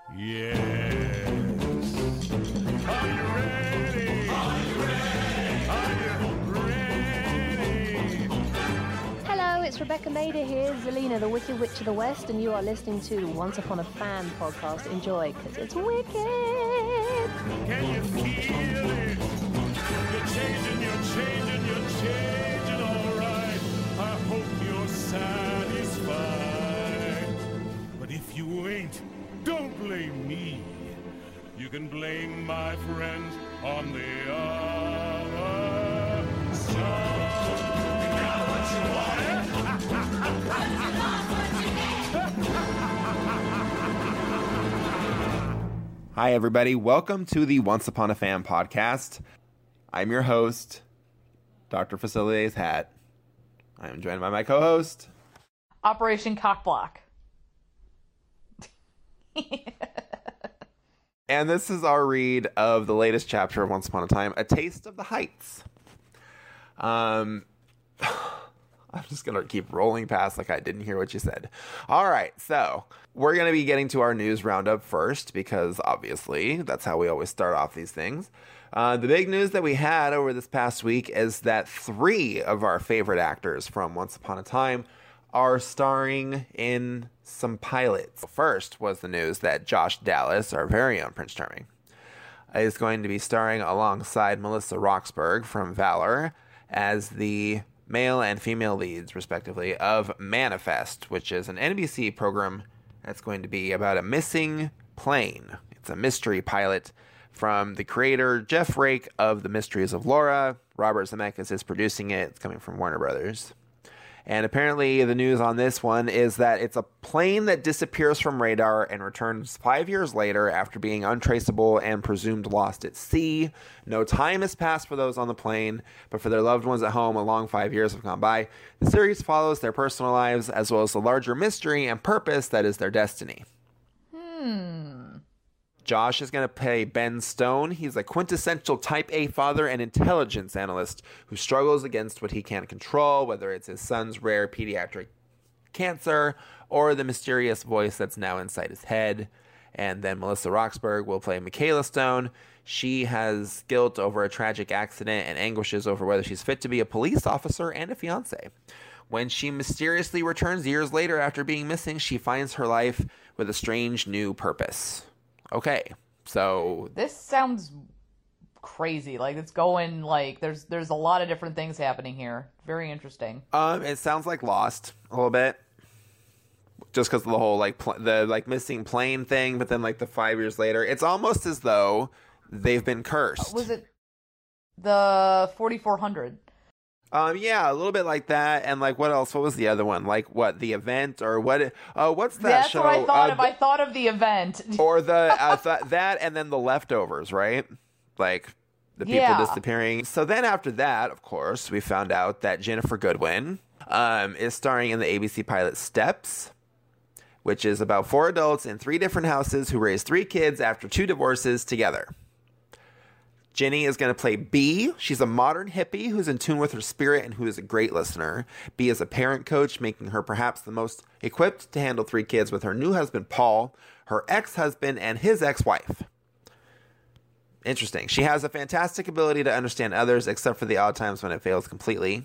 Yes. Are you ready? Are you ready? Hello, it's Rebecca Mader here, Zelina, the Wicked Witch of the West, and you are listening to Once Upon a Fan podcast. Enjoy, because it's wicked. Can you feel it? You're changing, all right. I hope you're satisfied. But if you ain't, don't blame me. You can blame my friends on the other side. Now what you Hi, everybody. Welcome to the Once Upon a Fan podcast. I'm your host, Dr. Facilities Hat. I am joined by my co-host, Operation Cockblock. and this is our read of the latest chapter of Once Upon a Time, A Taste of the Heights. I'm just going to keep rolling past like I didn't hear what you said. All right, so we're going to be getting to our news roundup first because obviously that's how we always start off these things. The big news that we had over this past week is that 3 of our favorite actors from Once Upon a Time are starring in some pilots. First was the news that Josh Dallas, our very own Prince Charming, is going to be starring alongside Melissa Roxburgh from Valor as the male and female leads, respectively, of Manifest, which is an NBC program that's going to be about a missing plane. It's a mystery pilot from the creator, Jeff Rake, of The Mysteries of Laura. Robert Zemeckis is producing it. It's coming from Warner Brothers. And apparently the news on this one is that it's a plane that disappears from radar and returns 5 years later after being untraceable and presumed lost at sea. No time has passed for those on the plane, but for their loved ones at home, a long 5 years have gone by. The series follows their personal lives as well as the larger mystery and purpose that is their destiny. Josh is going to play Ben Stone. He's a quintessential type A father and intelligence analyst who struggles against what he can't control, whether it's his son's rare pediatric cancer or the mysterious voice that's now inside his head. And then Melissa Roxburgh will play Michaela Stone. She has guilt over a tragic accident and anguishes over whether she's fit to be a police officer and a fiance. When she mysteriously returns years later after being missing, she finds her life with a strange new purpose. Okay, so This sounds crazy. Like it's going like there's a lot of different things happening here. Very interesting. It sounds like Lost a little bit, just because of the whole the missing plane thing. But then like the 5 years later, it's almost as though they've been cursed. Was it the 4400? Yeah, a little bit like that. And like, what else? What was the other one? Like, what, The Event or what? What's that That's show? what I thought of. I thought of The Event. Or that, and then The Leftovers, right? Like the people disappearing. So then after that, of course, we found out that Jennifer Goodwin is starring in the ABC pilot Steps, which is about 4 adults in 3 different houses who raise 3 kids after 2 divorces together. Jenny is going to play Bee. She's a modern hippie who's in tune with her spirit and who is a great listener. Bee is a parent coach, making her perhaps the most equipped to handle 3 kids with her new husband, Paul, her ex-husband, and his ex-wife. Interesting. She has a fantastic ability to understand others, except for the odd times when it fails completely.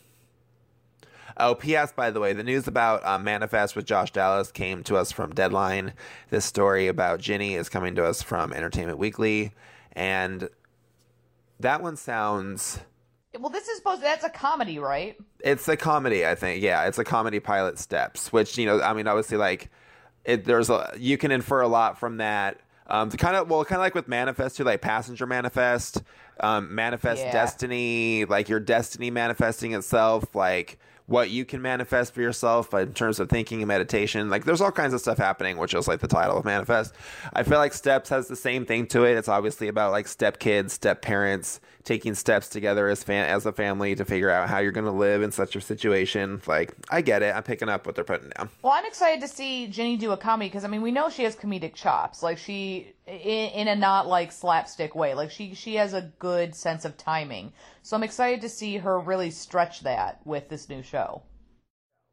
Oh, P.S., by the way, the news about Manifest with Josh Dallas came to us from Deadline. This story about Jenny is coming to us from Entertainment Weekly, and that one sounds... Well, this is that's a comedy, right? It's a comedy, I think. Yeah, it's a comedy pilot Steps, which, you know, I mean, obviously, like, you can infer a lot from that. Kind of like with Manifest, too, like Passenger Manifest, Manifest Destiny, like your destiny manifesting itself, like what you can manifest for yourself in terms of thinking and meditation. Like there's all kinds of stuff happening, which is like the title of Manifest. I feel like Steps has the same thing to it. It's obviously about like step kids, step parents, taking steps together as a family to figure out how you're going to live in such a situation. Like, I get it. I'm picking up what they're putting down. Well, I'm excited to see Jenny do a comedy because, I mean, we know she has comedic chops. Like, she, in a not, like, slapstick way. Like, she has a good sense of timing. So I'm excited to see her really stretch that with this new show.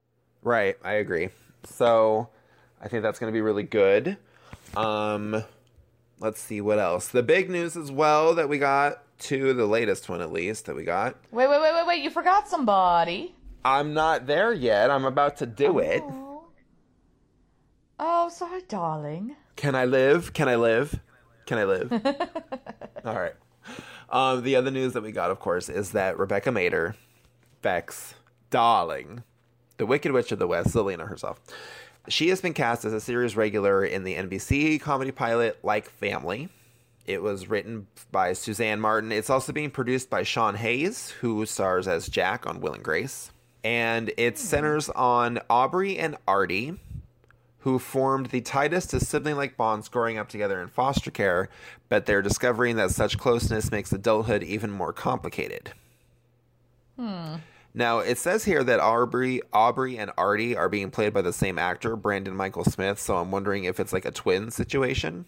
Right. I agree. So I think that's going to be really good. let's see what else. The big news as well that we got, to the latest one at least that we got. Wait, you forgot somebody. I'm not there yet. I'm about to do it. Oh, sorry, darling. Can I live? Can I live? Can I live? All right. The other news that we got, of course, is that Rebecca Mader, Beck's darling, the Wicked Witch of the West, Zelena herself, she has been cast as a series regular in the NBC comedy pilot Like Family. It was written by Suzanne Martin. It's also being produced by Sean Hayes, who stars as Jack on Will and Grace. And it centers on Aubrey and Artie, who formed the tightest of sibling-like bonds growing up together in foster care, but they're discovering that such closeness makes adulthood even more complicated. Now, it says here that Aubrey and Artie are being played by the same actor, Brandon Michael Smith, so I'm wondering if it's like a twin situation.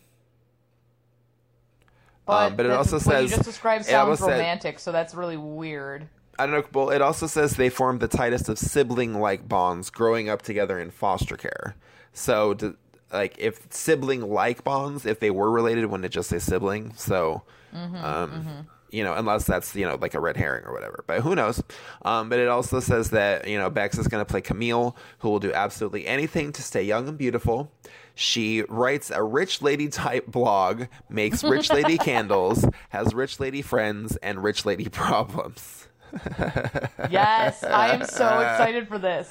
But it also says... what you just described sounds romantic, so that's really weird. I don't know. Well, it also says they formed the tightest of sibling-like bonds growing up together in foster care. So, if sibling-like bonds, if they were related, wouldn't it just say sibling? So, unless that's, like a red herring or whatever. But who knows? But it also says that, Bex is going to play Camille, who will do absolutely anything to stay young and beautiful. She writes a rich lady type blog, makes rich lady candles, has rich lady friends, and rich lady problems. Yes, I am so excited for this.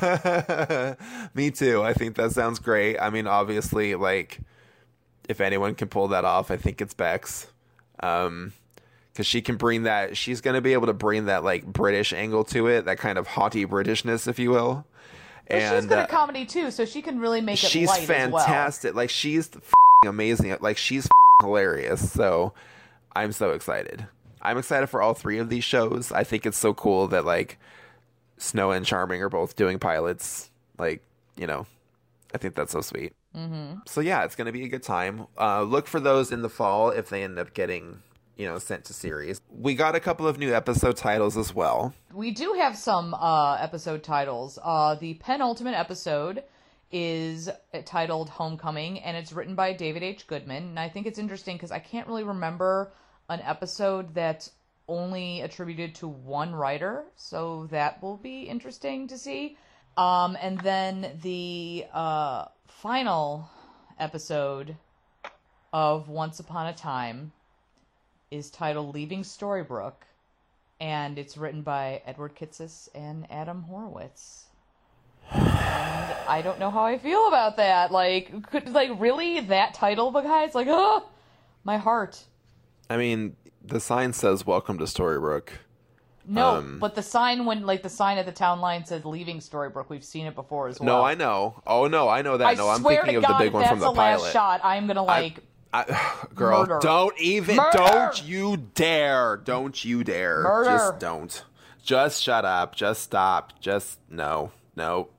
Me too. I think that sounds great. I mean, obviously, if anyone can pull that off, I think it's Bex. Because she can bring that, she's going to be able to bring that, British angle to it, that kind of haughty Britishness, if you will. But she's good at comedy, too, so she can really make it she's light fantastic. as well. She's amazing. She's hilarious. So I'm so excited. I'm excited for all three of these shows. I think it's so cool that, Snow and Charming are both doing pilots. I think that's so sweet. Mm-hmm. So, yeah, it's going to be a good time. Look for those in the fall if they end up getting... sent to series. We got a couple of new episode titles as well. We do have some episode titles. The penultimate episode is titled Homecoming, and it's written by David H. Goodman. And I think it's interesting because I can't really remember an episode that's only attributed to one writer, so that will be interesting to see. And then the final episode of Once Upon a Time is titled Leaving Storybrooke, and it's written by Edward Kitsis and Adam Horowitz. And I don't know how I feel about that. Really? That title, guys? My heart. I mean, the sign says "Welcome to Storybrooke." No, but the sign the sign at the town line says "Leaving Storybrooke." We've seen it before as well. No, I know. Oh no, I know that. No, I'm thinking of the big one from the pilot. That's the last shot. I'm gonna girl, murder. Don't you dare. Don't you dare. Murder. Just don't. Just shut up. Just stop. Just no. All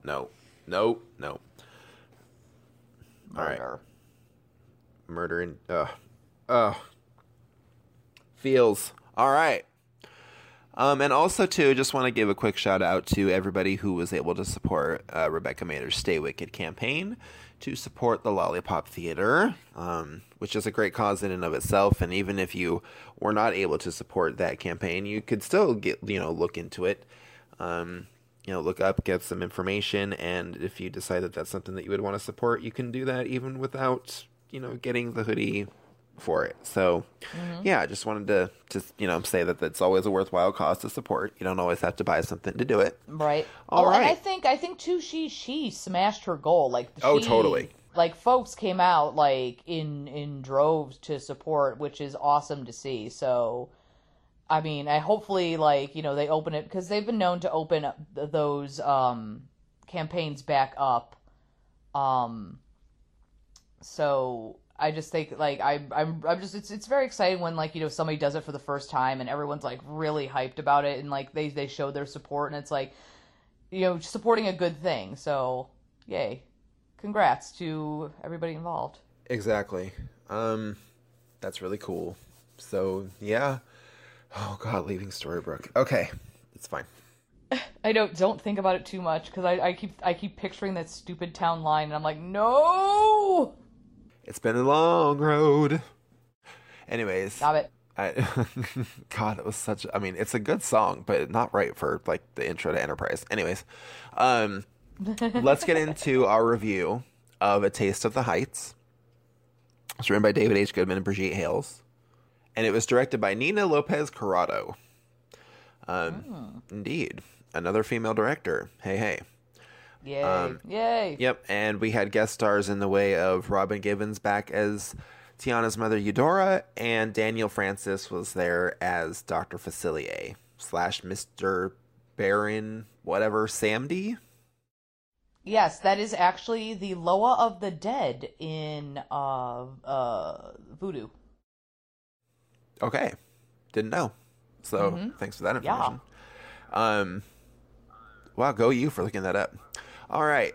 right. Murder and feels. All right. And also, too, just want to give a quick shout out to everybody who was able to support Rebecca Mader's Stay Wicked campaign to support the Lollipop Theater, which is a great cause in and of itself. And even if you were not able to support that campaign, you could still look into it, look up, get some information. And if you decide that that's something that you would want to support, you can do that even without, getting the hoodie for it. So yeah, I just wanted to just say that that's always a worthwhile cause to support. You don't always have to buy something to do it. Right. All right. And I think too she smashed her goal. Totally. Folks came out in droves to support, which is awesome to see. So I mean, I hopefully they open it, because they've been known to open those campaigns back up. So I just think I'm just it's very exciting when somebody does it for the first time and everyone's really hyped about it, and they show their support, and it's supporting a good thing. So yay, congrats to everybody involved. Exactly. That's really cool. So yeah. Oh god, leaving Storybrooke. Okay, it's fine. I don't think about it too much, because I keep picturing that stupid town line, and I'm like, no. It's been a long road. Anyways. Stop it. God, it was such, I mean, it's a good song, but not right for like the intro to Enterprise. Anyways, let's get into our review of A Taste of the Heights. It's written by David H. Goodman and Brigitte Hales, and it was directed by Nina Lopez Corrado. Indeed, another female director. Hey. Yay. Yay. Yep, and we had guest stars in the way of Robin Givens back as Tiana's mother Eudora, and Daniel Francis was there as Dr. Facilier / Mr. Baron whatever Samdi. Yes, that is actually the Loa of the Dead in Voodoo. Okay, didn't know. So thanks for that information. Yeah. Wow, go you for looking that up. All right.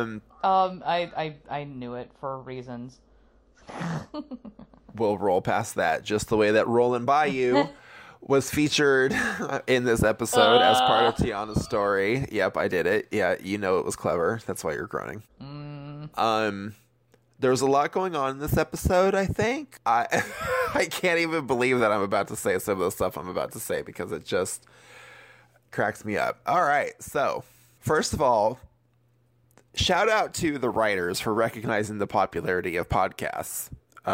I knew it for reasons. We'll roll past that. Just the way that Rollin' By You was featured in this episode as part of Tiana's story. Yep, I did it. Yeah, you know it was clever. That's why you're groaning. There's a lot going on in this episode, I think. I can't even believe that I'm about to say some of the stuff I'm about to say because it just cracks me up. All right, so first of all, shout out to the writers for recognizing the popularity of podcasts.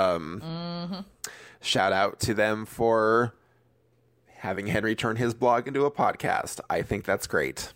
Shout out to them for having Henry turn his blog into a podcast. I think that's great.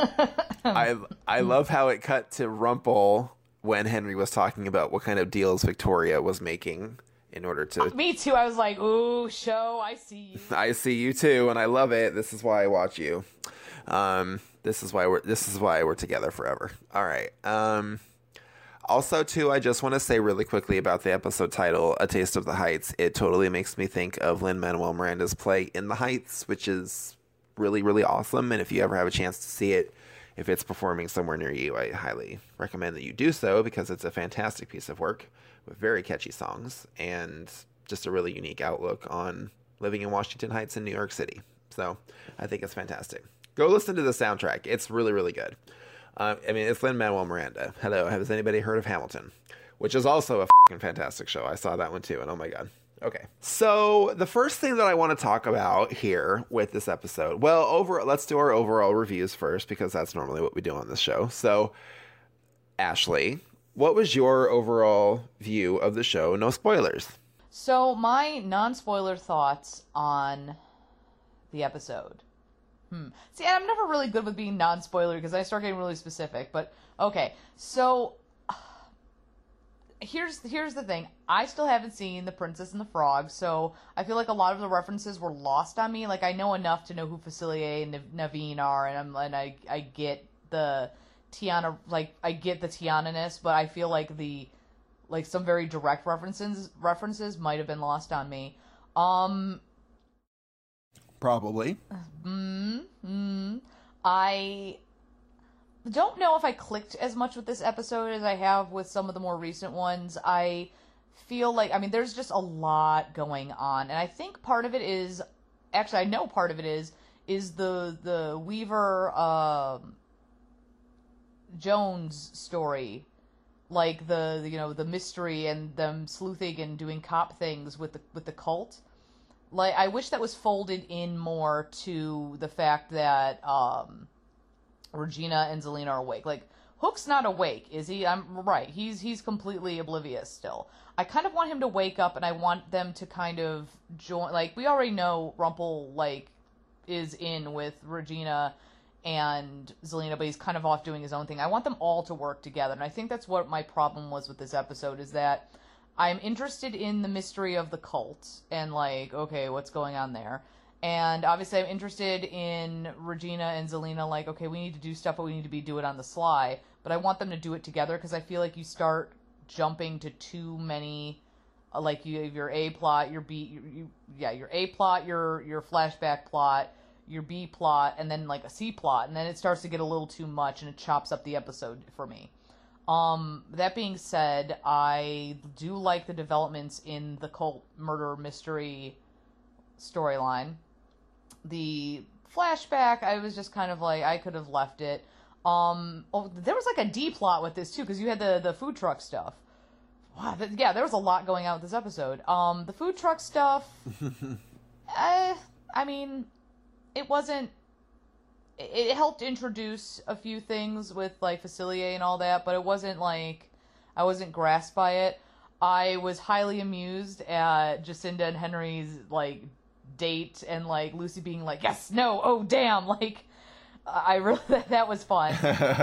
I love how it cut to Rumple when Henry was talking about what kind of deals Victoria was making in order to... Me too. I was like, ooh, show, I see you. I see you too, and I love it. This is why I watch you. This is why we're together forever. All right. Also, too, I just want to say really quickly about the episode title, A Taste of the Heights. It totally makes me think of Lin-Manuel Miranda's play In the Heights, which is really, really awesome. And if you ever have a chance to see it, if it's performing somewhere near you, I highly recommend that you do so because it's a fantastic piece of work with very catchy songs and just a really unique outlook on living in Washington Heights in New York City. So I think it's fantastic. Go listen to the soundtrack. It's really, really good. I mean, it's Lin-Manuel Miranda. Hello, has anybody heard of Hamilton? Which is also a fucking fantastic show. I saw that one too, and oh my god. Okay. So, the first thing that I want to talk about here with this episode, let's do our overall reviews first, because that's normally what we do on this show. So, Ashley, what was your overall view of the show? No spoilers. So, my non-spoiler thoughts on the episode. See, I'm never really good with being non-spoiler because I start getting really specific, but okay. So, here's the thing. I still haven't seen The Princess and the Frog, so I feel like a lot of the references were lost on me. Like, I know enough to know who Facilier and Naveen are, and I get the Tiana, like, I get the Tiana-ness, but I feel like some very direct references might have been lost on me. Probably. I don't know if I clicked as much with this episode as I have with some of the more recent ones. I feel like, I mean, there's just a lot going on. And I think part of it is, actually, I know part of it is the Weaver Jones story. Like the mystery and them sleuthing and doing cop things with the cult. Like, I wish that was folded in more to the fact that Regina and Zelena are awake. Like, Hook's not awake, is he? I'm right. He's completely oblivious still. I kind of want him to wake up, and I want them to kind of join. Like, we already know Rumple, like, is in with Regina and Zelena, but he's kind of off doing his own thing. I want them all to work together, and I think that's what my problem was with this episode, is that I'm interested in the mystery of the cult and, like, okay, what's going on there? And obviously I'm interested in Regina and Zelena, like, okay, we need to do stuff, but we need to do it on the sly. But I want them to do it together because I feel like you start jumping to too many, like, you have your A plot, your B, your A plot, your flashback plot, your B plot, and then, like, a C plot. And then it starts to get a little too much and it chops up the episode for me. That being said, I do like the developments in the cult murder mystery storyline. The flashback, I was just kind of like, I could have left it. There was like a D plot with this too, because you had the food truck stuff. Wow, yeah, there was a lot going on with this episode. The food truck stuff, I mean, it wasn't, it helped introduce a few things with, like, Facilier and all that, but it wasn't, like, I wasn't grasped by it. I was highly amused at Jacinda and Henry's, like, date, and, like, Lucy being like, yes, no, oh, damn, like, I really, that was fun.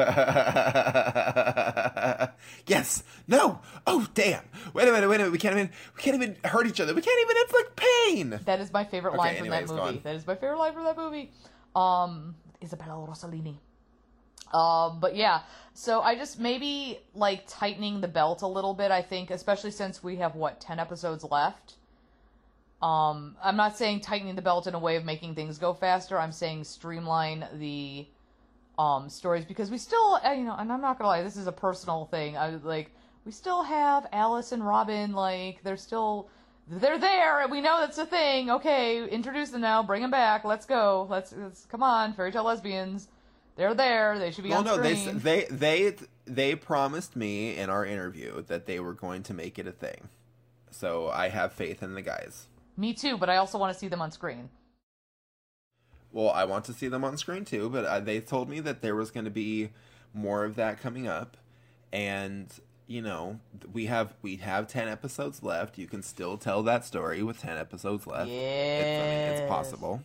Yes, no, oh, damn. Wait a minute, we can't even hurt each other. We can't even inflict pain. That is my favorite line from anyways, that go movie. on. That is my favorite line from that movie. Isabella Rossellini. But yeah, so I just maybe, like, tightening the belt a little bit, I think, especially since we have, 10 episodes left. I'm not saying tightening the belt in a way of making things go faster. I'm saying streamline the, stories, because we still, and I'm not gonna lie, this is a personal thing. We still have Alice and Robin, like, they're there, and we know that's a thing. Okay, introduce them now, bring them back, let's go. Let's come on, fairy tale lesbians. They're there, they should be on screen. They promised me in our interview that they were going to make it a thing. So I have faith in the guys. Me too, but I also want to see them on screen. Well, I want to see them on screen too, but they told me that there was going to be more of that coming up, and we have 10 episodes left. You can still tell that story with 10 episodes left. Yes. It's possible.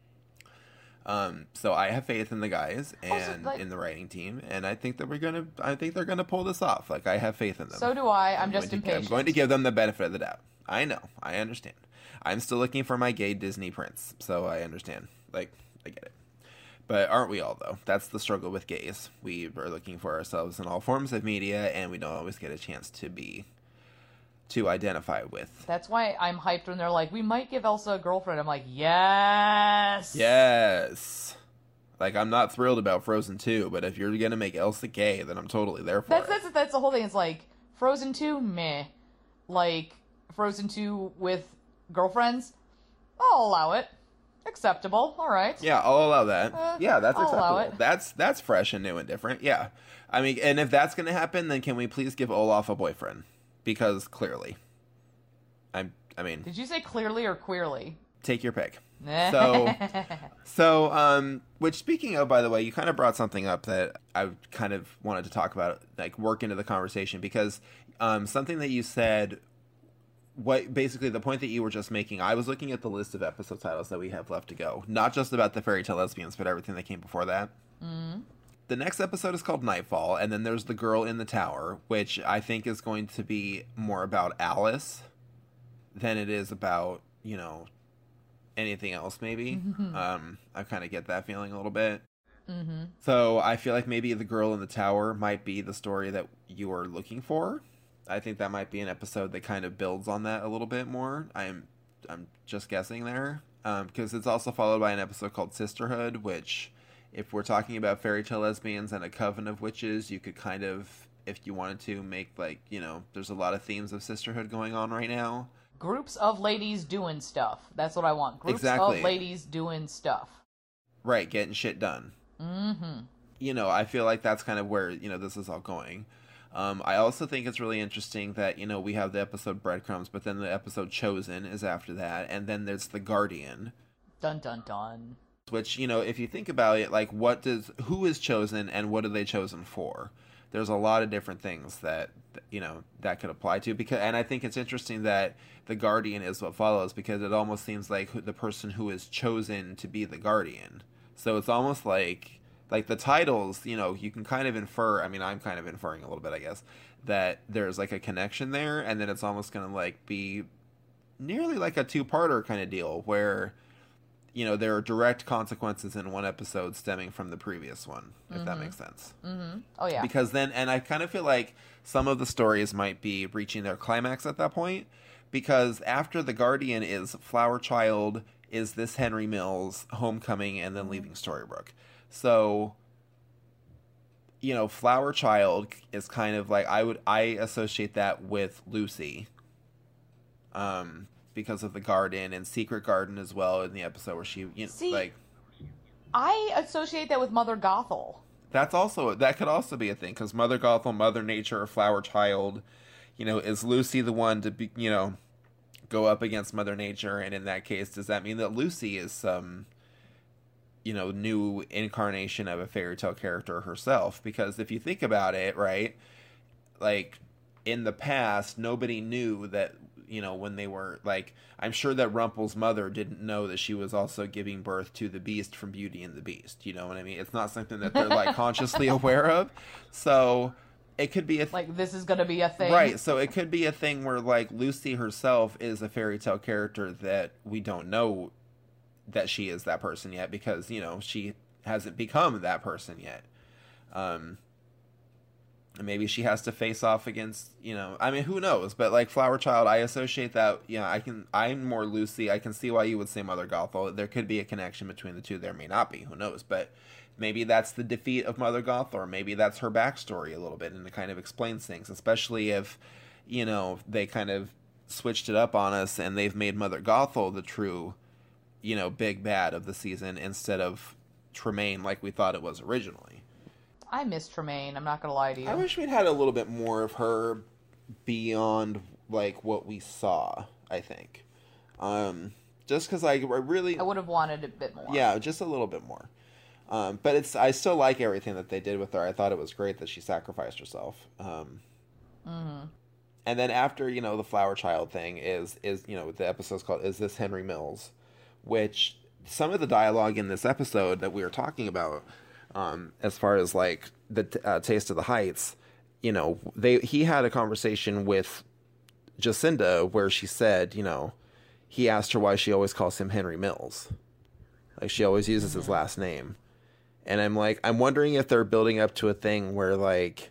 So I have faith in the guys and Also, in the writing team, and I think they're gonna pull this off. Like, I have faith in them. So do I. I'm just impatient. I'm going to give them the benefit of the doubt. I know. I understand. I'm still looking for my gay Disney prince, so I understand. Like, I get it. But aren't we all, though? That's the struggle with gays. We are looking for ourselves in all forms of media, and we don't always get a chance to identify with. That's why I'm hyped when they're like, we might give Elsa a girlfriend. I'm like, yes! Yes! Like, I'm not thrilled about Frozen 2, but if you're gonna make Elsa gay, then I'm totally there for it. That's the whole thing. It's like, Frozen 2, meh. Like, Frozen 2 with girlfriends, I'll allow it. Acceptable. All right. Yeah, I'll allow that. Yeah, that's I'll acceptable. allow it. That's fresh and new and different. Yeah. I mean, and if that's going to happen, then can we please give Olaf a boyfriend? Because clearly. I mean, Did you say clearly or queerly? take your pick. So, which, speaking of, by the way, you kind of brought something up that I kind of wanted to talk about, like, work into the conversation, because something that you said, basically the point that you were just making, I was looking at the list of episode titles that we have left to go, not just about the fairy tale lesbians, but everything that came before that. Mm-hmm. The next episode is called Nightfall, and then there's The Girl in the Tower, which I think is going to be more about Alice than it is about, anything else, maybe. Mm-hmm. I kind of get that feeling a little bit. Mm-hmm. So I feel like maybe The Girl in the Tower might be the story that you are looking for. I think that might be an episode that kind of builds on that a little bit more. I'm just guessing there. Because it's also followed by an episode called Sisterhood, which, if we're talking about fairy tale lesbians and a coven of witches, you could kind of, if you wanted to, make, like, there's a lot of themes of sisterhood going on right now. Groups of ladies doing stuff. That's what I want. Groups of ladies doing stuff. Right, getting shit done. Mm-hmm. I feel like that's kind of where, this is all going. I also think it's really interesting that, we have the episode Breadcrumbs, but then the episode Chosen is after that, and then there's The Guardian. Dun, dun, dun. Which, if you think about it, like, who is chosen and what are they chosen for? There's a lot of different things that, that could apply to, and I think it's interesting that The Guardian is what follows, because it almost seems like the person who is chosen to be the Guardian. So it's almost like the titles, you can kind of infer, I mean, I'm kind of inferring a little bit, I guess, that there's, like, a connection there, and then it's almost going to, like, be nearly like a two-parter kind of deal, where, there are direct consequences in one episode stemming from the previous one, if that makes sense. Mm-hmm. Oh, yeah. Because then, and I kind of feel like some of the stories might be reaching their climax at that point, because after The Guardian is Flower Child, is This Henry Mills, Homecoming, and then Leaving Storybrooke. So, Flower Child is kind of like, I associate that with Lucy, because of the garden, and Secret Garden as well, in the episode where she, I associate that with Mother Gothel. That could also be a thing, because Mother Gothel, Mother Nature, Flower Child, is Lucy the one to be, go up against Mother Nature? And in that case, does that mean that Lucy is some, new incarnation of a fairy tale character herself? Because if you think about it, right, like in the past, nobody knew that, when they were like, I'm sure that Rumpel's mother didn't know that she was also giving birth to the Beast from Beauty and the Beast. You know what I mean? It's not something that they're like consciously aware of. So it could be like this is going to be a thing. Right. So it could be a thing where like Lucy herself is a fairy tale character that we don't know that she is that person yet, because, she hasn't become that person yet. Maybe she has to face off against, who knows? But like Flower Child, I associate that, I'm more Lucy. I can see why you would say Mother Gothel. There could be a connection between the two. There may not be, who knows? But maybe that's the defeat of Mother Gothel, or maybe that's her backstory a little bit, and it kind of explains things, especially if, they kind of switched it up on us and they've made Mother Gothel the true, big bad of the season instead of Tremaine like we thought it was originally. I miss Tremaine. I'm not going to lie to you. I wish we'd had a little bit more of her beyond, like, what we saw, I think. Just because I would have wanted a bit more. Yeah, just a little bit more. But I still like everything that they did with her. I thought it was great that she sacrificed herself. And then after, the Flower Child thing is the episode's called Is This Henry Mills? Which some of the dialogue in this episode that we were talking about, as far as like the Taste of the Heights, he had a conversation with Jacinda where she said, he asked her why she always calls him Henry Mills. Like she always uses his last name. And I'm wondering if they're building up to a thing where like,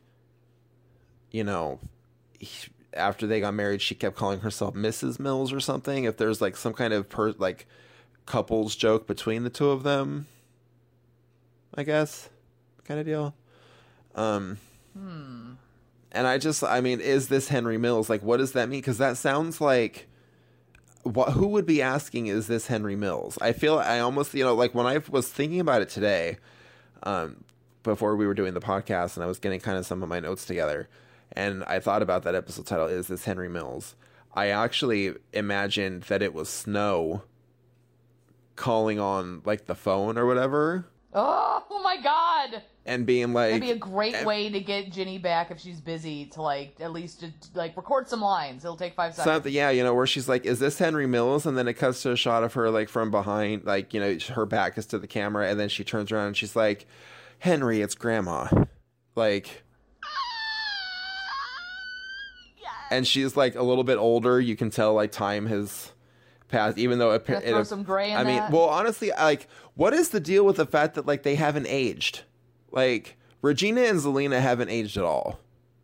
after they got married, she kept calling herself Mrs. Mills or something. If there's like some kind of couples joke between the two of them, I guess, kind of deal. And is this Henry Mills? Like, what does that mean? Because that sounds like, who would be asking, is this Henry Mills? I almost, like when I was thinking about it today, before we were doing the podcast, and I was getting kind of some of my notes together, and I thought about that episode title, Is This Henry Mills? I actually imagined that it was Snow calling on like the phone or whatever. Oh my God! And being like, that'd be a great way to get Ginny back if she's busy to like at least to, like record some lines. It'll take 5 seconds. Something, yeah, where she's like, "Is this Henry Mills?" And then it cuts to a shot of her like from behind, like her back is to the camera, and then she turns around and she's like, "Henry, it's Grandma," like. And she's like a little bit older. You can tell like time has passed, even though it throw some gray in that. Well, honestly, like, what is the deal with the fact that like they haven't aged? Like Regina and Zelena haven't aged at all.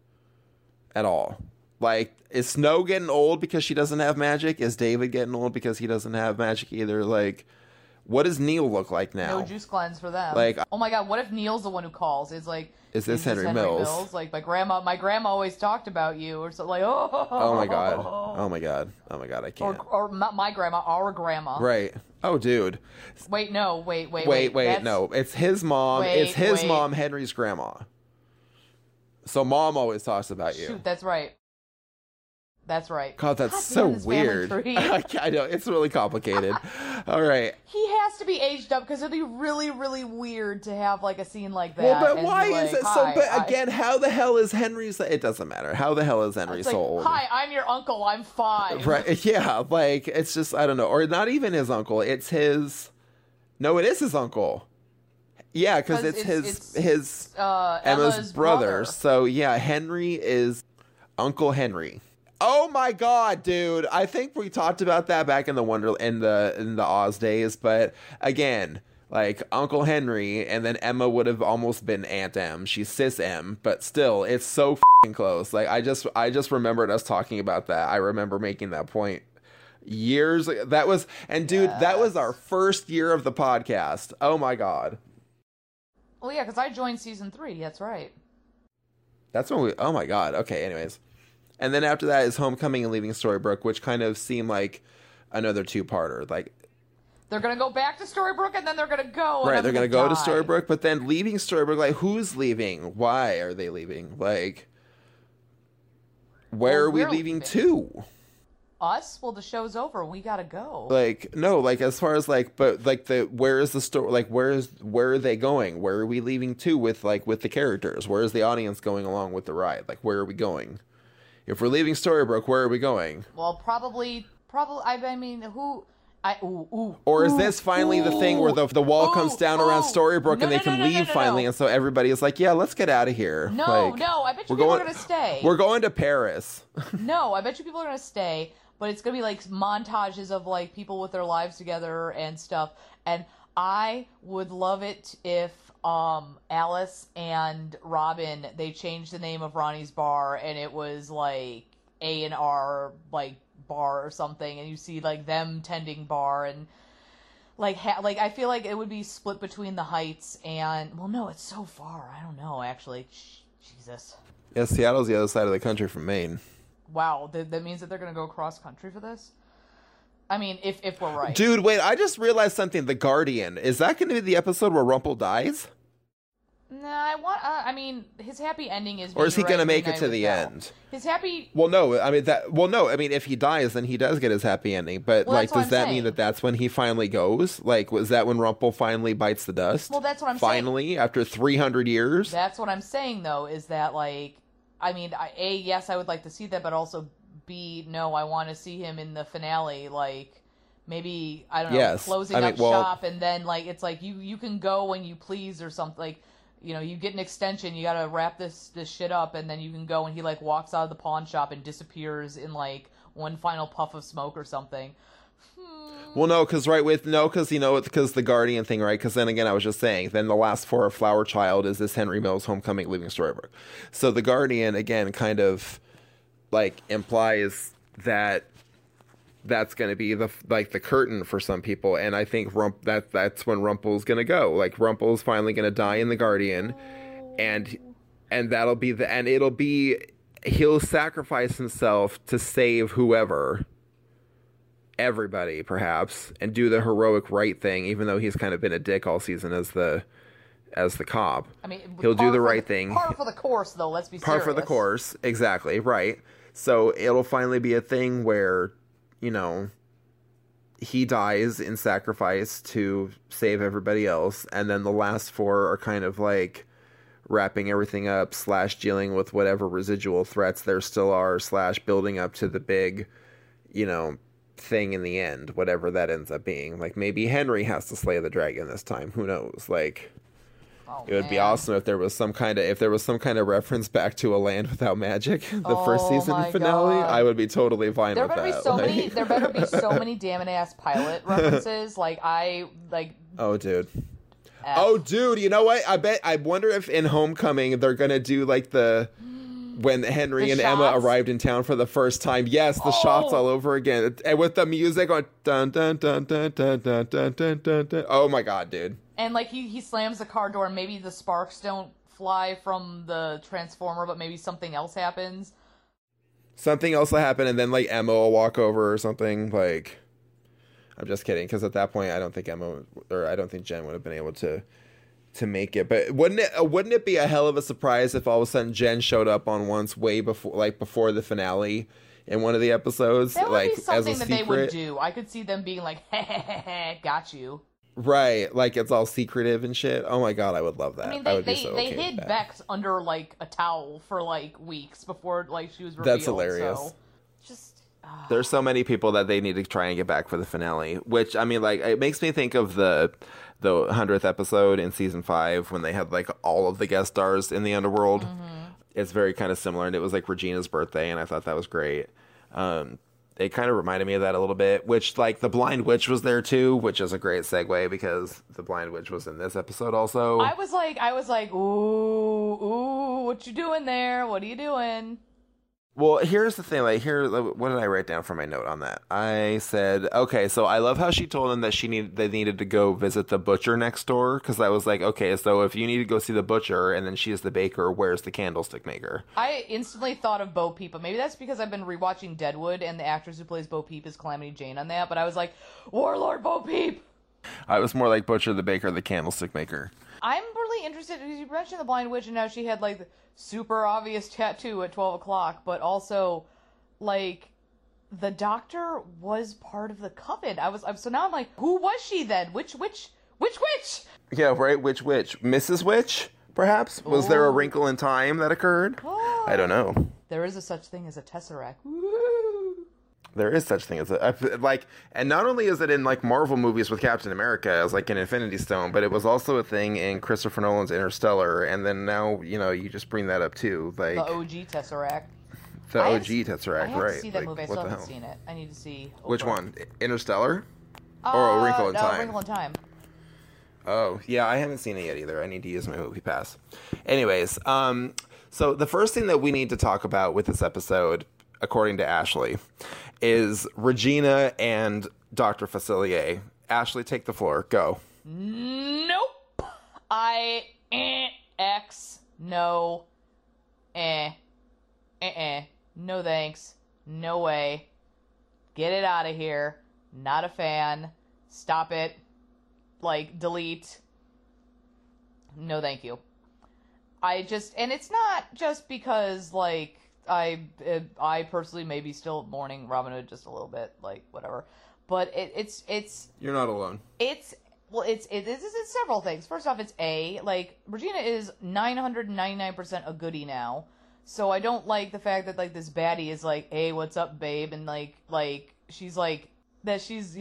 Like, is Snow getting old because she doesn't have magic? Is David getting old because he doesn't have magic either? Like, what does Neil look like now? No juice cleanse for them. Like, oh my God, what if Neil's the one who calls? Is like, is this Henry Mills? Like, my grandma always talked about you, or something like, oh my God, I can't. Or not my grandma, our grandma. Right. Oh, dude. Wait, no, wait. No, it's his mom. Mom, Henry's grandma. So mom always talks about you. Shoot, that's right. God, that's so weird. I know, it's really complicated. All right. He has to be aged up because it'd be really, really weird to have like a scene like that. Well, but why is it so? But again, how the hell is Henry? It doesn't matter. How the hell is Henry so old? Hi, I'm your uncle. I'm 5. Right? Yeah. Like, it's just, I don't know, or not even his uncle. It's his. No, it is his uncle. Yeah, because it's his Emma's brother. So yeah, Henry is Uncle Henry. Oh my God, dude! I think we talked about that back in the Oz days, but again, like Uncle Henry, and then Emma would have almost been Aunt Em. She's Sis M, but still, it's so f***ing close. Like I just remembered us talking about that. I remember making that point years. That was that was our first year of the podcast. Oh my God. Well, yeah, because I joined season 3. That's right. That's when we. Oh my God. Okay. Anyways. And then after that is Homecoming and Leaving Storybrooke, which kind of seemed like another 2-parter. Like, they're going to go back to Storybrooke, and then they're going to go. Right, they're going to go to Storybrooke, but then Leaving Storybrooke, like, who's leaving? Why are they leaving? Like, where are we we're leaving to? Us? Well, the show's over. We gotta go. Like, no, like as far as like, but like where is the story? Like, where are they going? Where are we leaving to with the characters? Where is the audience going along with the ride? Like, where are we going? If we're leaving Storybrooke, where are we going? Well, probably. I mean, who? Or is this finally the thing where the wall comes down around Storybrooke and they can leave finally, and so everybody is like, yeah, let's get out of here. No, like, I bet you people are gonna stay. We're going to Paris. No, I bet you people are gonna stay, but it's gonna be like montages of like people with their lives together and stuff. And I would love it if Alice and Robin, they changed the name of Ronnie's bar and it was like A&R like bar or something, and you see like them tending bar, and like I feel like it would be split between the Heights and, well, no, it's so far. I don't know, actually. Jesus. Yeah, Seattle's the other side of the country from Maine. Wow, that means that they're gonna go cross country for this? I mean, if we're right. Dude, wait, I just realized something. The Guardian, is that going to be the episode where Rumple dies? Nah, I mean, his happy ending is. Or is he going to make it to the end? His happy. Well, no. I mean, if he dies, then he does get his happy ending. But well, like, does that mean that that's when he finally goes? Like, was that when Rumple finally bites the dust? Well, that's what I'm saying. Finally, after 300 years. That's what I'm saying, though, is that like, I mean, yes, I would like to see that, but also B, no, I want to see him in the finale, like. Maybe, I don't know, closing up shop, and then, like, it's like, you can go when you please or something. Like, you know, you get an extension, you gotta wrap this shit up, and then you can go, and he, like, walks out of the pawn shop and disappears in, like, one final puff of smoke or something. Well, no, because because the Guardian thing, right? Because then again, I was just saying, then the last for Flower Child is this Henry Mills Homecoming leaving Storybrooke. So the Guardian, again, kind of, like, implies that that's going to be the curtain for some people, and I think that's when Rumple's going to go. Like, Rumple's finally going to die in the Guardian, and that'll be he'll sacrifice himself to save whoever, everybody perhaps, and do the heroic right thing, even though he's kind of been a dick all season as the cop. I mean, he'll do the right thing. Par for the course, though. Let's be serious. Par for the course, exactly right. So it'll finally be a thing where, you know, he dies in sacrifice to save everybody else, and then the last four are kind of like wrapping everything up / dealing with whatever residual threats there still are / building up to the big, you know, thing in the end, whatever that ends up being. Like, maybe Henry has to slay the dragon this time. Who knows? Like, it would be awesome if there was some kind of reference back to A Land Without Magic, the first season finale. God. I would be totally fine with that. There better be so many damn ass pilot references. Oh, dude. Oh, dude. You know what? I wonder if in Homecoming they're gonna do like when Henry and Emma arrived in town for the first time. Yes, the shots all over again, and with the music on dun dun dun dun dun dun dun dun dun dun. Oh my God, dude. And, like, he slams the car door, and maybe the sparks don't fly from the transformer, but maybe something else happens. Something else will happen, and then, like, Emma will walk over or something. Like, I'm just kidding, because at that point, I don't think Jen would have been able to make it. But wouldn't it be a hell of a surprise if all of a sudden Jen showed up on once way before the finale in one of the episodes? That would be something as a that secret? They would do. I could see them being like, got you. Right, like it's all secretive and shit. Oh my God, I would love that. I mean, they hid Bex under like a towel for like weeks before like she was revealed. That's hilarious. So, just there's so many people that they need to try and get back for the finale. Which, I mean, like, it makes me think of the 100th episode in season 5 when they had like all of the guest stars in the underworld. Mm-hmm. It's very kind of similar, and it was like Regina's birthday, and I thought that was great. It kind of reminded me of that a little bit, which, like, the Blind Witch was there too, which is a great segue because the Blind Witch was in this episode also. I was like, ooh, what you doing there? What are you doing? Well, here's the thing. Like, what did I write down for my note on that? I said, okay, so I love how she told him that they needed to go visit the butcher next door, because I was like, okay, so if you need to go see the butcher and then she's the baker, where's the candlestick maker? I instantly thought of Bo Peep, but maybe that's because I've been rewatching Deadwood and the actress who plays Bo Peep is Calamity Jane on that, but I was like, Warlord Bo Peep! I was more like Butcher, the baker, the candlestick maker. I'm really really interested because you mentioned the Blind Witch, and now she had like the super obvious tattoo at 12 o'clock, but also like the Doctor was part of the coven. So now I'm like, who was she then? Which witch? Yeah, right. Which witch? Mrs. Witch, perhaps? Was there a wrinkle in time that occurred? Oh. I don't know. There is a such thing as a tesseract. There is such thing as and not only is it in like Marvel movies with Captain America as like an Infinity Stone, but it was also a thing in Christopher Nolan's Interstellar, and then now you just bring that up too, like the OG tesseract. The OG Tesseract, I have right? to see that like, movie. I what still the haven't hell? seen it. I need to see. Which one? Interstellar? Or A Wrinkle in Time? Wrinkle in Time. Oh, yeah, I haven't seen it yet either. I need to use my movie pass. Anyways, so the first thing that we need to talk about with this episode, according to Ashley, is Regina and Dr. Facilier. Ashley, take the floor. Go. Nope. No. No thanks. No way. Get it out of here. Not a fan. Stop it. Like, delete. No thank you. And it's not just because, like, I personally may be still mourning Robin Hood just a little bit, like, whatever. But it's You're not alone. It's several things. First off, it's like, Regina is 999% a goodie now. So I don't like the fact that, like, this baddie is like, hey, what's up, babe? And, like, she's like, that she's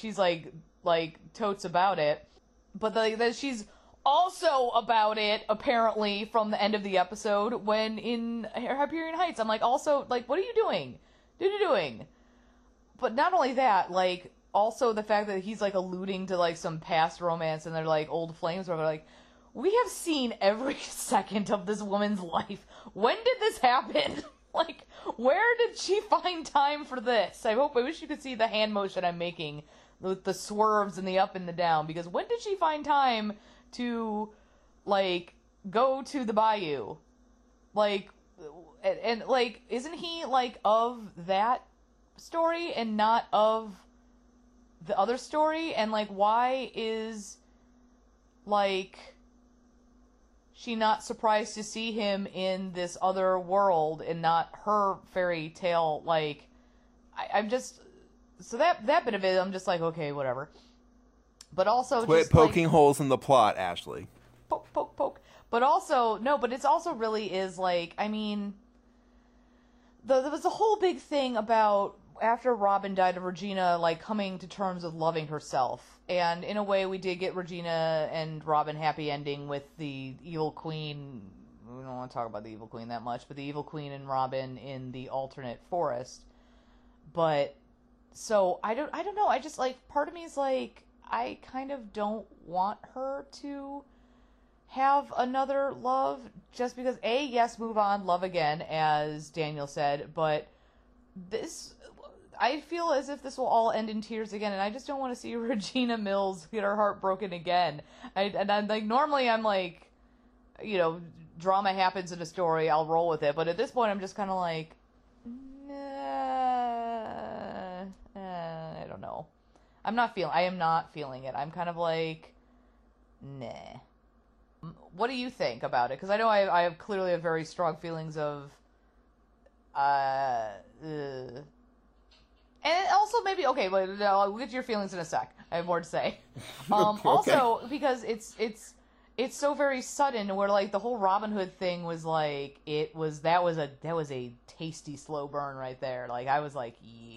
like, totes about it. But, that she's also about it, apparently, from the end of the episode, when in Hyperion Heights. I'm like, also, like, what are you doing? What are you doing? But not only that, like, also the fact that he's, like, alluding to, like, some past romance and they're, like, old flames, where they're like, we have seen every second of this woman's life. When did this happen? Like, where did she find time for this? I wish you could see the hand motion I'm making with the swerves and the up and the down, because when did she find time to, like, go to the bayou? Like, and like, isn't he, like, of that story and not of the other story? And, like, why is, like, she not surprised to see him in this other world and not her fairy tale? Like, I'm just, so that bit of it, I'm just like, okay, whatever. But also, quit just poking like, holes in the plot, Ashley. Poke. But also, no, but it's also really is like, I mean, there was a whole big thing about after Robin died of Regina, like, coming to terms with loving herself. And in a way, we did get Regina and Robin happy ending with the Evil Queen. We don't want to talk about the Evil Queen that much, but the Evil Queen and Robin in the alternate forest. But, so, I don't know. I just, like, part of me is like, I kind of don't want her to have another love, just because, yes, move on, love again, as Daniel said, but this, I feel as if this will all end in tears again, and I just don't want to see Regina Mills get her heart broken again. And I'm like, normally I'm like, drama happens in a story, I'll roll with it, but at this point I'm just kind of like, I don't know. I am not feeling it. I'm kind of like, nah. What do you think about it? Because I know I have clearly a very strong feelings of, and also maybe, okay, but I'll get to your feelings in a sec. I have more to say. Okay. Also, because it's so very sudden, where, like, the whole Robin Hood thing was like, that was a tasty slow burn right there. Like, I was like,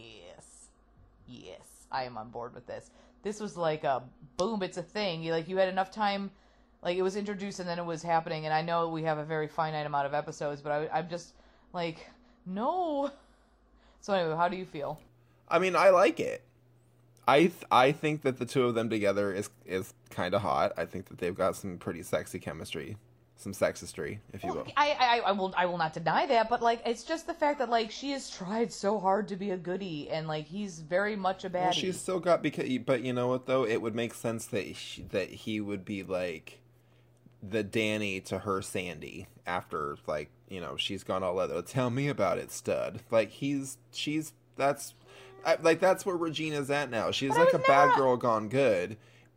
yes, I am on board with this. This was like a boom, it's a thing. You had enough time. Like, it was introduced and then it was happening, and I know we have a very finite amount of episodes, but I'm just, like, no. So anyway, how do you feel? I mean, I like it. I think that the two of them together is kind of hot. I think that they've got some pretty sexy chemistry. Some sexistry, if you will. I will not deny that, but, like, it's just the fact that, like, she has tried so hard to be a goodie, and, like, he's very much a baddie. Well, she's still got, but you know what, though? It would make sense that he would be, like, the Danny to her Sandy after, like, she's gone all leather. Tell me about it, stud. Like, that's where Regina's at now. She's like a bad girl gone good,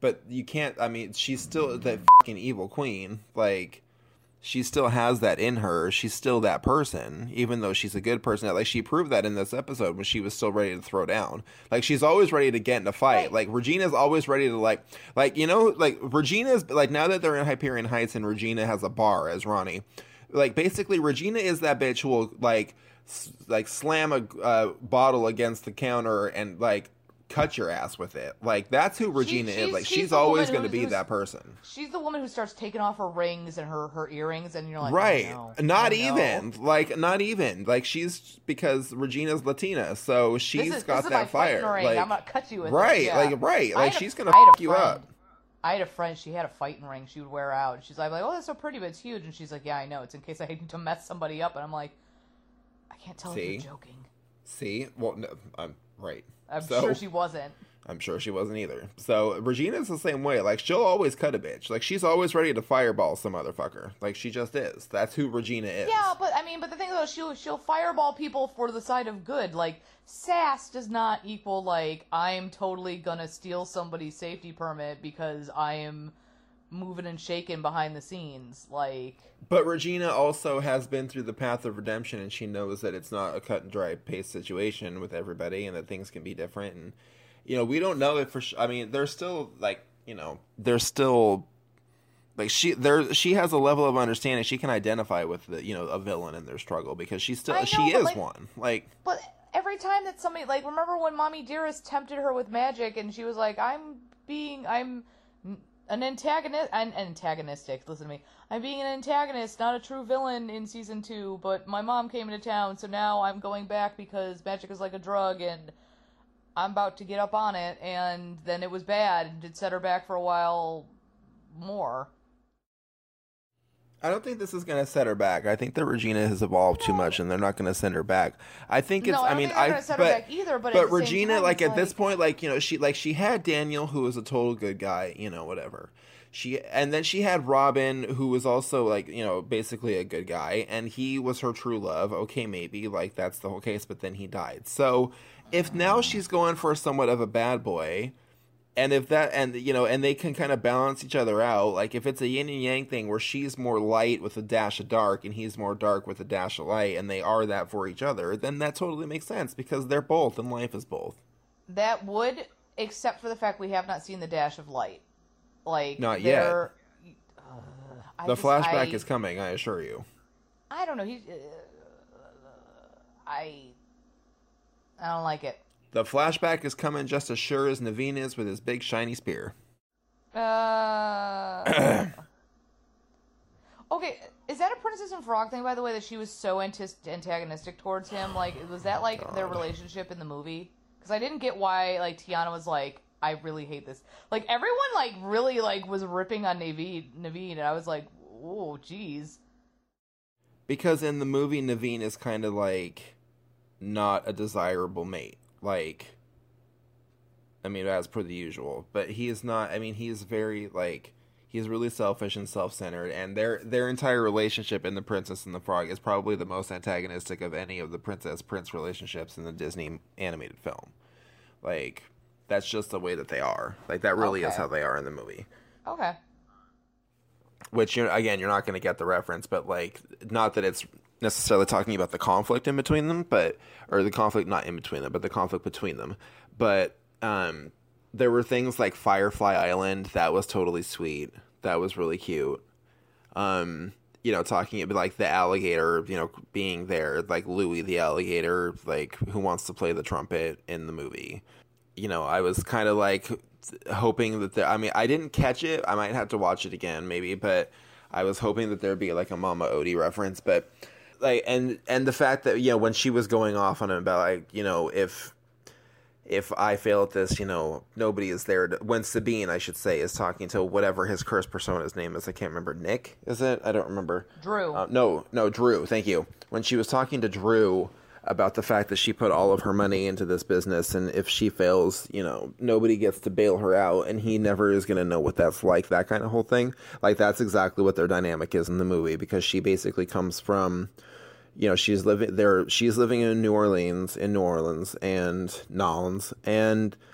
but you can't. I mean, she's still that fucking evil queen. Like, she still has that in her. She's still that person, even though she's a good person. Like, she proved that in this episode when she was still ready to throw down. Like, she's always ready to get in a fight. Right. Like, Regina's always ready to, like, you know, like, Regina's, like, now that they're in Hyperion Heights and Regina has a bar as Ronnie, like, basically, Regina is that bitch who will, like slam a bottle against the counter and, like, cut your ass with it. Like, that's who Regina is. Like, she's always going to be that person. She's the woman who starts taking off her rings and her earrings, and you're like, right. Oh, no. Not Oh, even. no. Like, not even. Like, she's, because Regina's Latina, so she's got this is that my fire. fighting ring. Like, I'm gonna cut you with right. it. Yeah. Like, she's going to I had a fuck you friend- up. I had a friend, she had a fighting ring she would wear out. She's like, oh, that's so pretty, but it's huge. And she's like, yeah, I know. It's in case I need to mess somebody up. And I'm like, I can't tell if you're joking. See? Well, no, I'm right. I'm sure she wasn't. I'm sure she wasn't either. So, Regina's the same way. Like, she'll always cut a bitch. Like, she's always ready to fireball some motherfucker. Like, she just is. That's who Regina is. Yeah, but the thing though, she'll fireball people for the side of good. Like, sass does not equal, like, I'm totally gonna steal somebody's safety permit because I am moving and shaking behind the scenes. Like... But Regina also has been through the path of redemption, and she knows that it's not a cut and dry pace situation with everybody, and that things can be different, and... You know, we don't know if for sure. I mean, there's still, like, you know, there's still, like, she has a level of understanding. She can identify with the, you know, a villain in their struggle because she is like, one. Like, but every time that somebody, like, remember when Mommy Dearest tempted her with magic and she was like, I'm an antagonistic. Listen to me. I'm being an antagonist, not a true villain in season 2. But my mom came into town, so now I'm going back because magic is like a drug and I'm about to get up on it, and then it was bad, and it set her back for a while more. I don't think this is going to set her back. I think that Regina has evolved too much, and they're not going to send her back. I think it's. No, I don't think they're going to set her back either. But Regina, time, like at this like... point, like, you know, she had Daniel, who was a total good guy, you know, whatever. And then she had Robin, who was also, like, you know, basically a good guy, and he was her true love. Okay, maybe, like, that's the whole case, but then he died. So if now she's going for somewhat of a bad boy, and if that, and, you know, and they can kind of balance each other out, like, if it's a yin and yang thing where she's more light with a dash of dark, and he's more dark with a dash of light, and they are that for each other, then that totally makes sense, because they're both, and life is both. That would, except for the fact we have not seen the dash of light. Like, not yet. The flashback is coming, I assure you. I don't know. I don't like it. The flashback is coming just as sure as Naveen is with his big shiny spear. Okay, is that a Princess and Frog thing, by the way, that she was so antagonistic towards him? Like, was that, like, their relationship in the movie? Because I didn't get why, like, Tiana was like, I really hate this. Like, everyone, like, really, like, was ripping on Naveen, and I was like, oh, geez. Because in the movie, Naveen is kind of, like, not a desirable mate. Like, I mean, as per the usual. But he is not, I mean, he is very, like, he's really selfish and self-centered, and their entire relationship in The Princess and the Frog is probably the most antagonistic of any of the princess-prince relationships in the Disney animated film. Like... That's just the way that they are. Like, that really is how they are in the movie. Okay. Which, you're not going to get the reference, but, like, not that it's necessarily talking about the conflict in between them, but, or the conflict not in between them, but the conflict between them. But, there were things like Firefly Island, that was totally sweet. That was really cute. You know, talking about, like, the alligator, you know, being there, like, Louis the alligator, like, who wants to play the trumpet in the movie. You know, I was kind of, like, hoping that I mean, I didn't catch it. I might have to watch it again, maybe, but I was hoping that there'd be, like, a Mama Odie reference. But, like, and the fact that, you know, when she was going off on him about, like, you know, if I fail at this, you know, nobody is there to, when Sabine, I should say, is talking to whatever his cursed persona's name is. I can't remember. Nick, is it? I don't remember. Drew. No, Drew. Thank you. When she was talking to Drew about the fact that she put all of her money into this business, and if she fails, you know, nobody gets to bail her out, and he never is going to know what that's like, that kind of whole thing. Like, that's exactly what their dynamic is in the movie, because she basically comes from, you know, she's living in New Orleans, and Nolans, and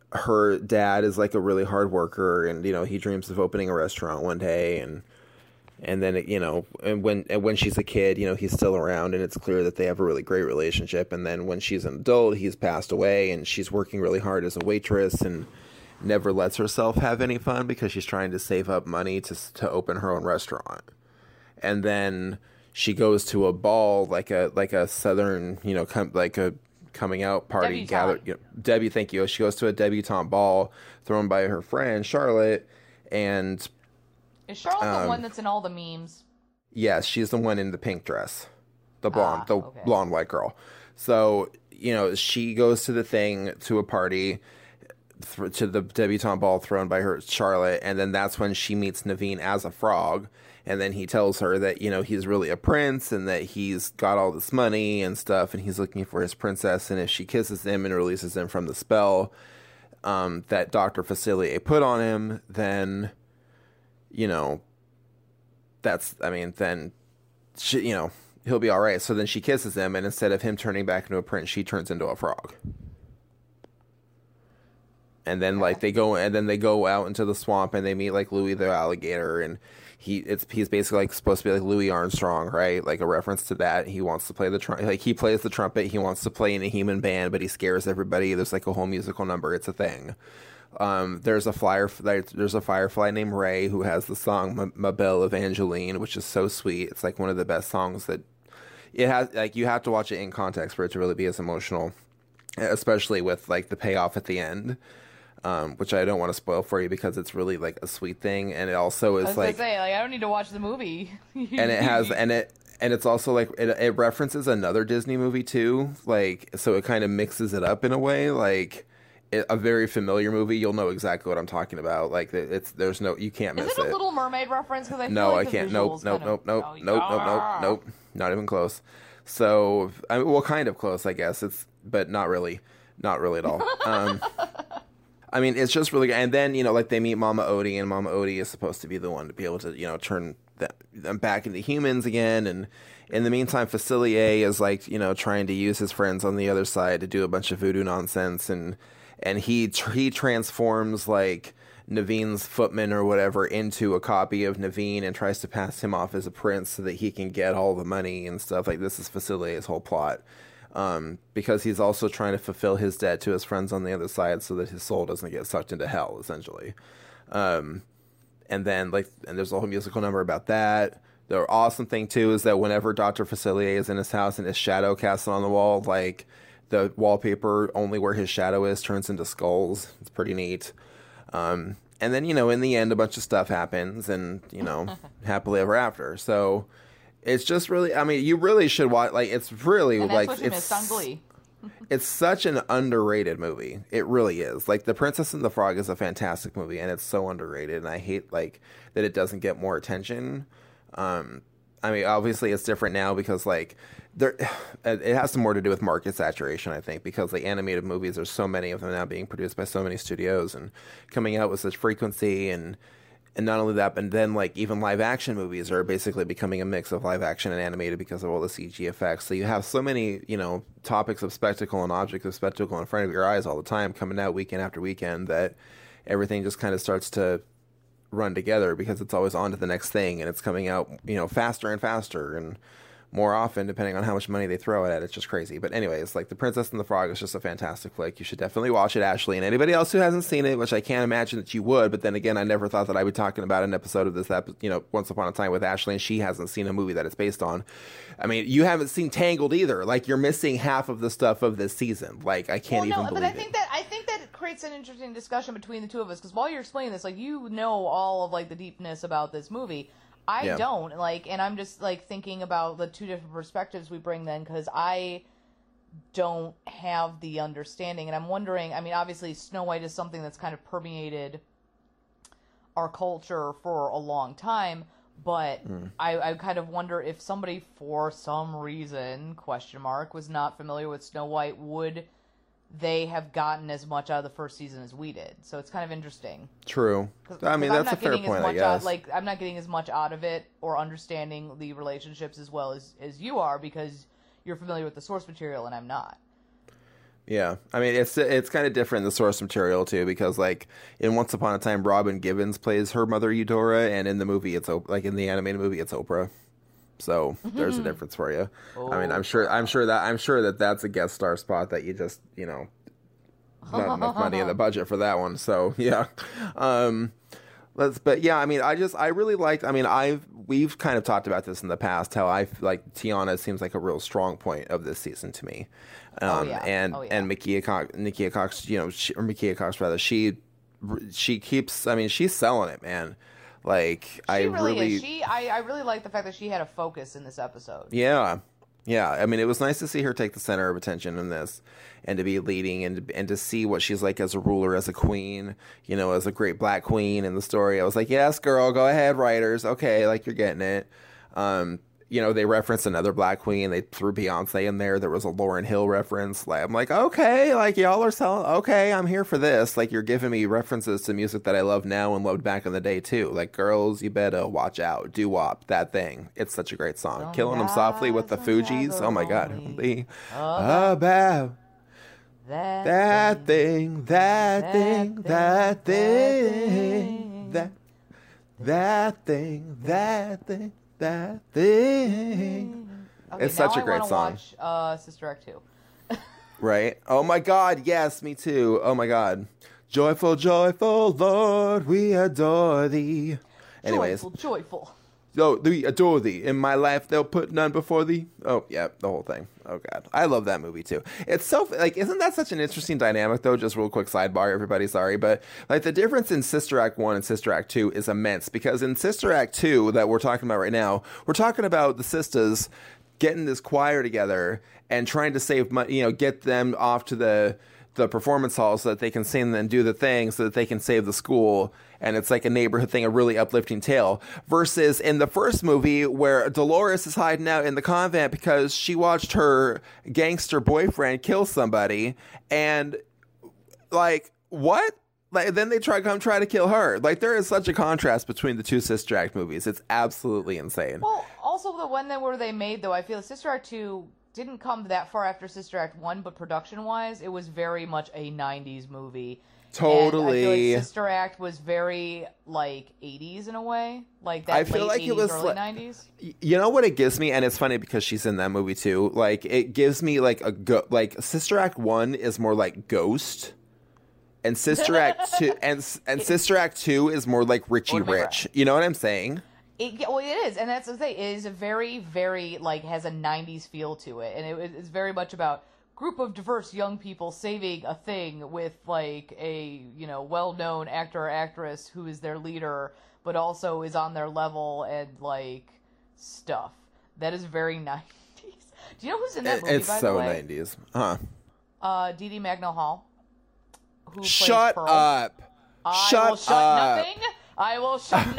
her dad is like a really hard worker, and he dreams of opening a restaurant one day, and then and when she's a kid, he's still around, and it's clear that they have a really great relationship. And then when she's an adult, he's passed away, and she's working really hard as a waitress and never lets herself have any fun because she's trying to save up money to open her own restaurant. And then she goes to a ball, like a southern, like a coming out party gathered. Debbie, thank you. She goes to a debutante ball thrown by her friend Charlotte, and is Charlotte the one that's in all the memes? Yes, she's the one in the pink dress, the blonde, okay. blonde white girl. So she goes to a party, to the debutante ball thrown by her Charlotte, and then that's when she meets Naveen as a frog. And then he tells her that, he's really a prince and that he's got all this money and stuff, and he's looking for his princess. And if she kisses him and releases him from the spell that Dr. Facilier put on him, then, then he'll be all right. So then she kisses him, and instead of him turning back into a prince, she turns into a frog. And then they go out into the swamp, and they meet like Louis the alligator, and he's basically like supposed to be like Louis Armstrong, right? Like a reference to that. He wants to play the trumpet. Like he plays the trumpet. He wants to play in a human band, but he scares everybody. There's like a whole musical number. It's a thing. There's a firefly named Ray who has the song Ma Belle Evangeline, which is so sweet. It's like one of the best songs that it has. Like you have to watch it in context for it to really be as emotional, especially with like the payoff at the end. Which I don't want to spoil for you because it's really like a sweet thing, and it also is like I don't need to watch the movie. And it's also like it references another Disney movie too, like so it kind of mixes it up in a way, like a very familiar movie. You'll know exactly what I'm talking about. Like you can't miss it. Is it a Little Mermaid reference? Because I can't. Nope, not even close. So kind of close, I guess. But not really at all. It's just really good. And then, they meet Mama Odie, and Mama Odie is supposed to be the one to be able to, turn them back into humans again. And in the meantime, Facilier is trying to use his friends on the other side to do a bunch of voodoo nonsense. And he transforms Naveen's footman or whatever into a copy of Naveen and tries to pass him off as a prince so that he can get all the money and stuff. Like, this is Facilier's whole plot. Because he's also trying to fulfill his debt to his friends on the other side so that his soul doesn't get sucked into hell, essentially. And there's a whole musical number about that. The awesome thing, too, is that whenever Dr. Facilier is in his house and his shadow casts on the wall, the wallpaper, only where his shadow is, turns into skulls. It's pretty neat. And then, in the end, a bunch of stuff happens and, happily ever after. So it's just really, you really should watch, it's really, and that's what you missed on Glee. It's such an underrated movie. It really is. The Princess and the Frog is a fantastic movie, and it's so underrated, and I hate, that it doesn't get more attention. Obviously it's different now because, it has some more to do with market saturation, I think, because, animated movies, there's so many of them now being produced by so many studios and coming out with such frequency, and not only that, but then, even live-action movies are basically becoming a mix of live-action and animated because of all the CG effects. So you have so many, topics of spectacle and objects of spectacle in front of your eyes all the time coming out weekend after weekend that everything just kind of starts to run together because it's always on to the next thing, and it's coming out, faster and faster and more often depending on how much money they throw at it. It's just crazy. But anyways, The Princess and the Frog is just a fantastic flick. You should definitely watch it, Ashley, and anybody else who hasn't seen it, which I can't imagine that you would, but then again, I never thought that I would be talking about an episode of this, Once Upon a Time with Ashley, and she hasn't seen a movie that it's based on. You haven't seen Tangled either. You're missing half of the stuff of this season. I can't even believe but I think that it creates an interesting discussion between the two of us, because while you're explaining this, all of the deepness about this movie. I don't, and I'm just, thinking about the two different perspectives we bring then, because I don't have the understanding, and I'm wondering, obviously Snow White is something that's kind of permeated our culture for a long time, but I kind of wonder if somebody, for some reason, was not familiar with Snow White, would they have gotten as much out of the first season as we did. So it's kind of interesting. True. That's a fair point, I guess. I'm not getting as much out of it or understanding the relationships as well as you are, because you're familiar with the source material and I'm not. Yeah, I mean it's kind of different in the source material too, because like in Once Upon a Time, Robin Givens plays her mother Eudora, and in the movie it's like in the animated movie it's Oprah. So there's a difference for you. I mean, I'm sure that that's a guest star spot that you just not enough money in the budget for that one. So yeah, but yeah, I mean, I really liked. I mean, we've kind of talked about this in the past, how I like Tiana seems like a real strong point of this season to me. And Micaiah Cox, Micaiah Cox rather, she keeps. I mean, she's selling it, man. Like I really like the fact that she had a focus in this episode. Yeah. I mean, it was nice to see her take the center of attention in this, and to be leading, and to see what she's like as a ruler, as a queen, as a great black queen in the story. I was like, yes, girl, go ahead, writers. Okay, like you're getting it. They referenced another black queen. They threw Beyonce in there. There was a Lauryn Hill reference. Like, I'm like, okay, like y'all are selling. Okay, I'm here for this. Like, you're giving me references to music that I love now and loved back in the day too. Like, girls, you better watch out. Doo wop, that thing. It's such a great song. Killing Them Softly with the Fugees. Oh my God. About that thing. Okay, it's such a great song. Watch Sister Act 2. Right? Oh my God, yes, me too. Oh my God. Joyful, joyful Lord, we adore thee. Anyways. Joyful. Oh, we adore thee. In my life, they'll put none before thee. Oh, yeah, the whole thing. Oh, God. I love that movie, too. It's so, like, isn't that such an interesting dynamic, though? Just real quick sidebar, everybody, sorry. But, like, the difference in Sister Act 1 and Sister Act 2 is immense. Because in Sister Act 2 that we're talking about right now, we're talking about the sisters getting this choir together and trying to save money, get them off to the performance hall so that they can sing and do the thing so that they can save the school. And it's like a neighborhood thing, a really uplifting tale. Versus in the first movie where Dolores is hiding out in the convent because she watched her gangster boyfriend kill somebody. And like, what? Like, then they try to kill her. Like, there is such a contrast between the two Sister Act movies. It's absolutely insane. Well, also the one that where they made, though, I feel Sister Act 2 didn't come that far after Sister Act 1, but production-wise, it was very much a 90s movie. Totally. And I feel like Sister Act was very, like, 80s in a way. Like, that I feel late like 80s, it was early 90s. You know what it gives me? And it's funny because she's in that movie, too. Like, it gives me, like, like, Sister Act 1 is more like Ghost. And Sister Act 2 and Sister Act 2 is more like Richie Rich. You know what I'm saying? It is, and that's the thing. It is a very, very, like, has a 90s feel to it. And it's very much about group of diverse young people saving a thing with, like, a, well-known actor or actress who is their leader, but also is on their level and, like, stuff. That is very 90s. Do you know who's in that movie, by the way? It's so 90s. Huh. Dee Dee Magnell-Hall. Shut up. I will shut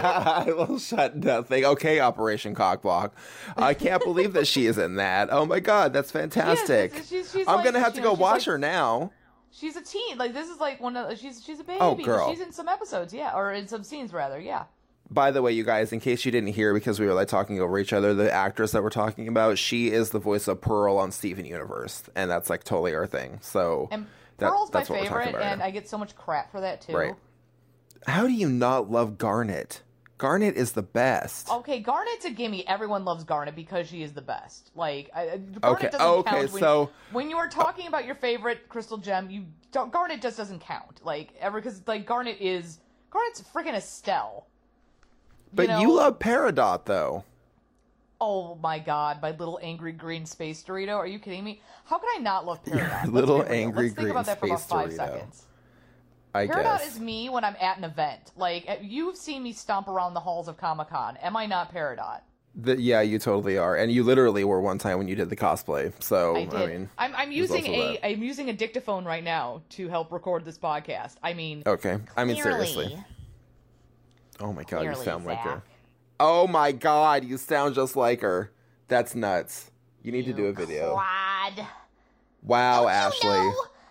nothing. Okay, Operation Cockblock. I can't believe that she is in that. Oh my God, that's fantastic. She's I'm like, gonna have to go watch her now. She's a teen. Like, this is like she's a baby. Oh, girl. She's in some episodes, yeah, or in some scenes rather, yeah. By the way, you guys, in case you didn't hear, because we were like talking over each other, the actress that we're talking about, she is the voice of Pearl on Steven Universe, and that's like totally our thing. So. Pearl's my favorite, and I get so much crap for that, too. Right. How do you not love Garnet? Garnet is the best. Okay, Garnet's a gimme. Everyone loves Garnet because she is the best. Like, Garnet doesn't count. When you are talking about your favorite crystal gem, Garnet just doesn't count. Like, because Garnet's freaking Estelle. But you love Peridot, though. Oh my God, my little angry green space Dorito. Are you kidding me? How can I not love Peridot? Little angry green space Dorito. Let's think about that for about 5 seconds. Peridot is me when I'm at an event. Like, you've seen me stomp around the halls of Comic-Con. Am I not Peridot? Yeah, you totally are. And you literally were one time when you did the cosplay. So, I mean... I'm using a dictaphone right now to help record this podcast. I mean... Okay. I mean, seriously. Oh my God, you sound like her. Oh my God, you sound just like her. That's nuts. You need to do a video. Quad. Wow, Ashley.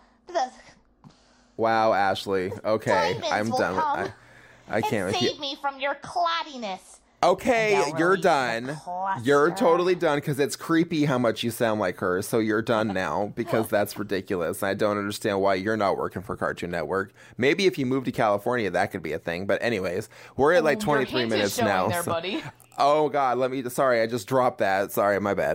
Wow, Ashley. Okay, I'm done. I can't. Save me from your cloddiness. Okay, And you're release the done. cluster. You're totally done because it's creepy how much you sound like her. So you're done now because that's ridiculous. I don't understand why you're not working for Cartoon Network. Maybe if you move to California, that could be a thing. But anyways, we're at like 23 Your hint minutes is showing now. there, so- buddy. Oh God, sorry, I just dropped that. Sorry, my bad.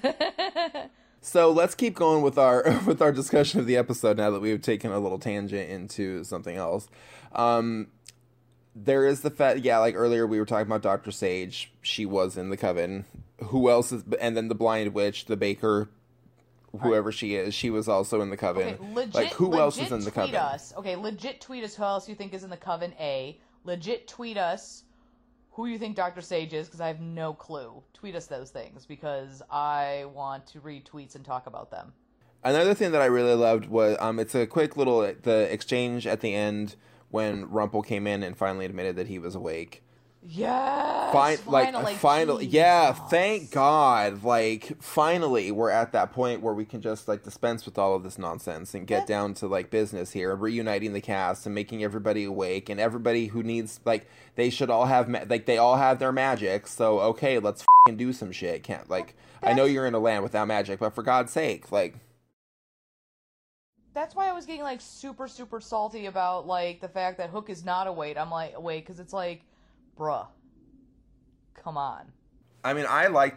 So let's keep going with our discussion of the episode now that we've taken a little tangent into something else. There is the fact, yeah, like earlier we were talking about Dr. Sage. She was in the coven. Who else is, and then the blind witch, the baker, whoever she is, she was also in the coven. Okay, legit, like, who else is in the tweet coven? us. Okay, legit tweet us who else you think is in the coven, A. Legit tweet us who you think Dr. Sage is, because I have no clue. Tweet us those things, because I want to read tweets and talk about them. Another thing that I really loved was, it's a quick little, the exchange at the end when Rumpel came in and finally admitted that he was awake. Yes! Finally, yeah, thank God. Like, finally, we're at that point where we can just, like, dispense with all of this nonsense and get down to, like, business here, reuniting the cast and making everybody awake, and everybody who needs, like, they should all have, they all have their magic, so, okay, let's f***ing do some shit. Can't, like, I know you're in a land without magic, but for God's sake, like... That's why I was getting, like, super, super salty about, like, the fact that Hook is not awake. I'm like, awake, because it's like, bruh, come on. I mean, I like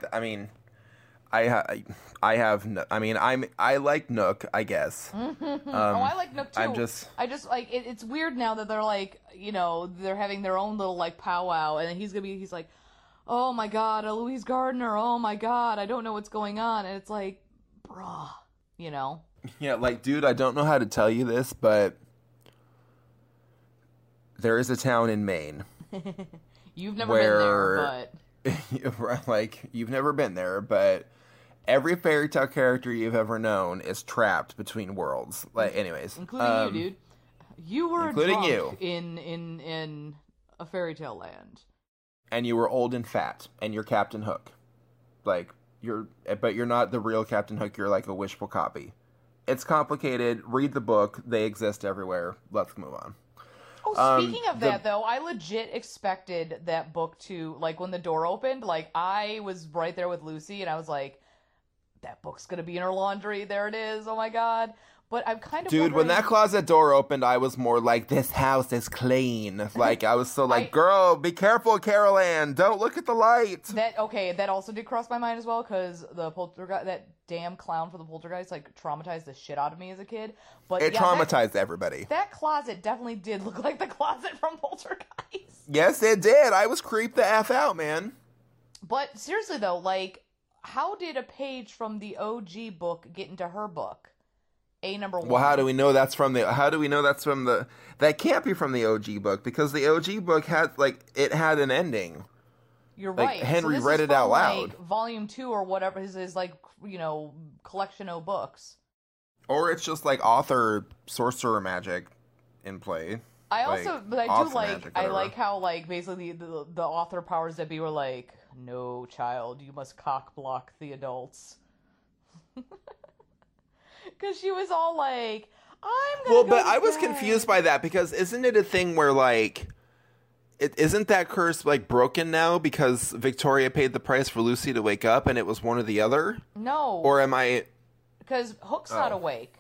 Nook, I guess. I like Nook too. I'm just like, it's weird now that they're like, you know, they're having their own little, like, powwow, and he's like, oh my God, Louise Gardner, oh my God, I don't know what's going on, and it's like, bruh, you know? Yeah, like, dude, I don't know how to tell you this, but there is a town in Maine. You've never been there, but... like, you've never been there, but every fairy tale character you've ever known is trapped between worlds. Like, anyways. Including you, dude. You were including drunk you. in a fairy tale land. And you were old and fat, and you're Captain Hook. Like, but you're not the real Captain Hook, you're like a wishful copy. It's complicated. Read the book. They exist everywhere. Let's move on. Oh, speaking of that, though, I legit expected that book to, like, when the door opened, like, I was right there with Lucy, and I was like, that book's gonna be in her laundry. There it is. Oh, my God. But I'm kind of Dude, when that closet door opened, I was more like, this house is clean. Like, I was so like, girl, be careful, Carol Ann. Don't look at the light. That also did cross my mind as well, because the poltergeist, that damn clown for the poltergeist, like, traumatized the shit out of me as a kid. But it traumatized everybody. That closet definitely did look like the closet from Poltergeist. Yes, it did. I was creeped the F out, man. But seriously, though, like, how did a page from the OG book get into her book? Number 1. Well, how do we know that's from the... That can't be from the OG book, because the OG book had, like, it had an ending. You're like, right. Henry so read it out loud. Like, volume 2 or whatever his like, you know, collection of books. Or it's just, like, author sorcerer magic in play. I Like, like how, like, basically the author powers that be were like, no, child, you must cock block the adults. Because she was all like, I'm gonna go to I was bed. confused by that, because isn't it a thing where, like, isn't that curse, like, broken now because Victoria paid the price for Lucy to wake up and it was one or the other? No. Or am I... Because Hook's not awake.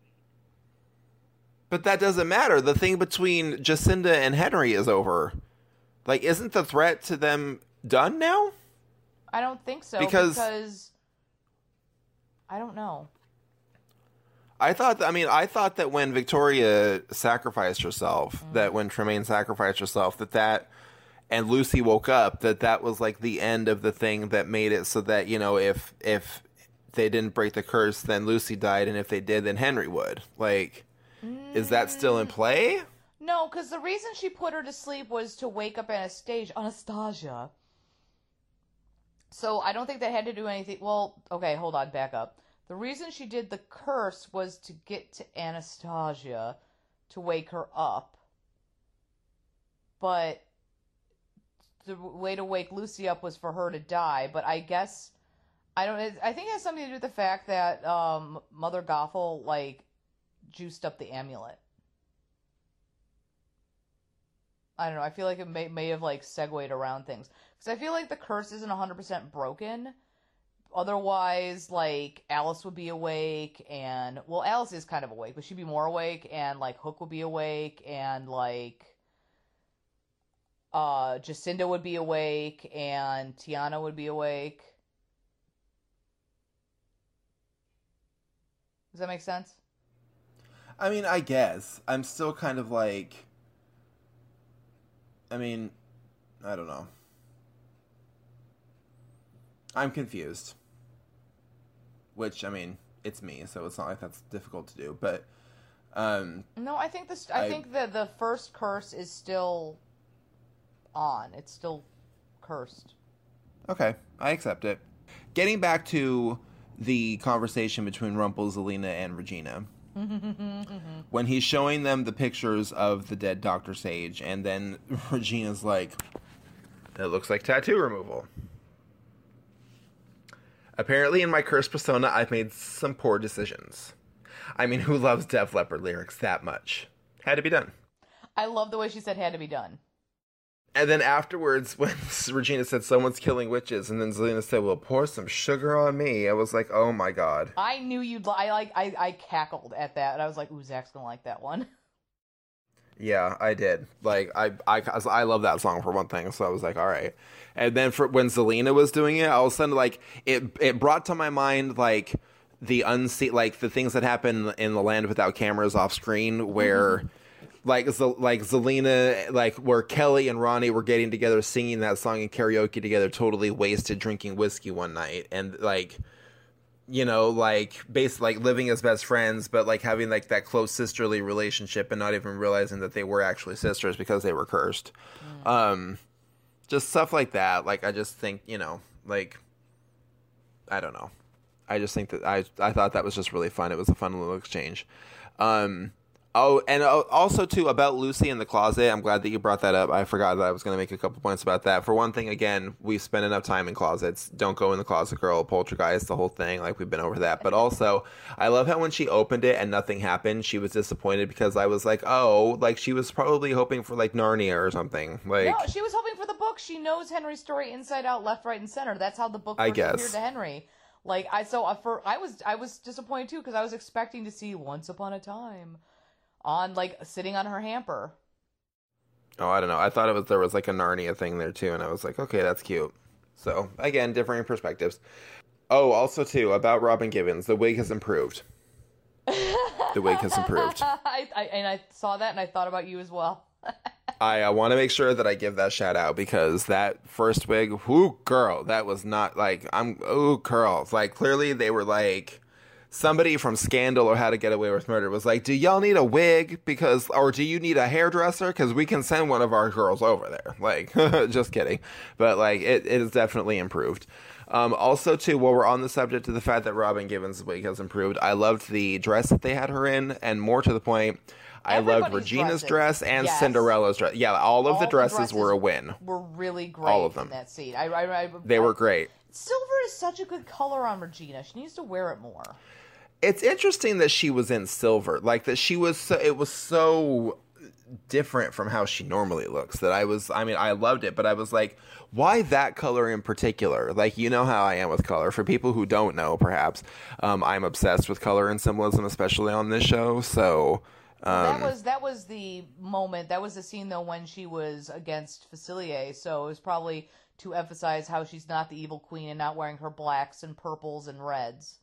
But that doesn't matter. The thing between Jacinda and Henry is over. Like, isn't the threat to them done now? I don't think so, because I don't know. I thought that when Victoria sacrificed herself, that when Tremaine sacrificed herself, that and Lucy woke up, that was like the end of the thing that made it so that, you know, if they didn't break the curse, then Lucy died, and if they did, then Henry would. Like, is that still in play? No, because the reason she put her to sleep was to wake up Anastasia. So I don't think that had to do anything. Well, okay, hold on, back up. The reason she did the curse was to get to Anastasia to wake her up. But the way to wake Lucy up was for her to die. But I guess, I think it has something to do with the fact that Mother Gothel, like, juiced up the amulet. I don't know. I feel like it may have like segued around things because I feel like the curse isn't 100% broken. Otherwise, like Alice would be awake, and well, Alice is kind of awake, but she'd be more awake, and like Hook would be awake, and like Jacinda would be awake, and Tiana would be awake. Does that make sense? I mean, I guess. I'm still kind of like... I mean, I don't know. I'm confused. Which, I mean, it's me, so it's not like that's difficult to do, but... No, I think I think that the first curse is still on. It's still cursed. Okay, I accept it. Getting back to the conversation between Rumple, Zelena, and Regina. When he's showing them the pictures of the dead Dr. Sage, and then Regina's like, it looks like tattoo removal. Apparently in my cursed persona, I've made some poor decisions. I mean, who loves Def Leppard lyrics that much? Had to be done. I love the way she said had to be done. And then afterwards, when Regina said someone's killing witches, and then Zelena said, well, pour some sugar on me, I was like, oh my god. I knew you'd I cackled at that, and I was like, ooh, Zach's gonna like that one. Yeah, I did. Like, I love that song for one thing, so I was like, all right. And then when Zelena was doing it, all of a sudden, like, it brought to my mind, like, the the things that happen in the Land Without Cameras off screen, where... Like Zelena, like where Kelly and Ronnie were getting together, singing that song in karaoke together, totally wasted, drinking whiskey one night, and like, you know, like basically like living as best friends, but like having like that close sisterly relationship, and not even realizing that they were actually sisters because they were cursed. Just stuff like that. Like I just think, you know, like I don't know. I just think that I thought that was just really fun. It was a fun little exchange. Oh, and also, too, about Lucy in the closet, I'm glad that you brought that up. I forgot that I was going to make a couple points about that. For one thing, again, we've spent enough time in closets. Don't go in the closet, girl. Poltergeist, the whole thing. Like, we've been over that. But also, I love how when she opened it and nothing happened, she was disappointed because I was like, oh, like, she was probably hoping for, like, Narnia or something. Like, no, she was hoping for the book. She knows Henry's story inside out, left, right, and center. That's how the book first appeared to Henry. Like, I was disappointed, too, because I was expecting to see Once Upon a Time on, like, sitting on her hamper. Oh, I don't know. I thought there was like a Narnia thing there too, and I was like, okay, that's cute. So, again, differing perspectives. Oh, also too, about Robin Givens, the wig has improved. The wig has improved. I saw that, and I thought about you as well. I want to make sure that I give that shout out, because that first wig, whoo, girl, that was not like, girls. Like, clearly they were like... Somebody from Scandal or How to Get Away with Murder was like, do y'all need a wig? Or do you need a hairdresser? Because we can send one of our girls over there. Like, just kidding. But, like, it is definitely improved. Also, too, while we're on the subject of the fact that Robin Givens' wig has improved, I loved the dress that they had her in. And more to the point, I loved Regina's dress and Cinderella's dress. Yeah, all of the dresses were a win. Were really great all of them. In that scene. They were great. Silver is such a good color on Regina. She needs to wear it more. It's interesting that she was in silver, like that she was. It was so different from how she normally looks that I loved it, but I was like, why that color in particular? Like, you know how I am with color. For people who don't know, perhaps, I'm obsessed with color and symbolism, especially on this show. So that was the moment. That was the scene though when she was against Facilier. So it was probably to emphasize how she's not the evil queen and not wearing her blacks and purples and reds.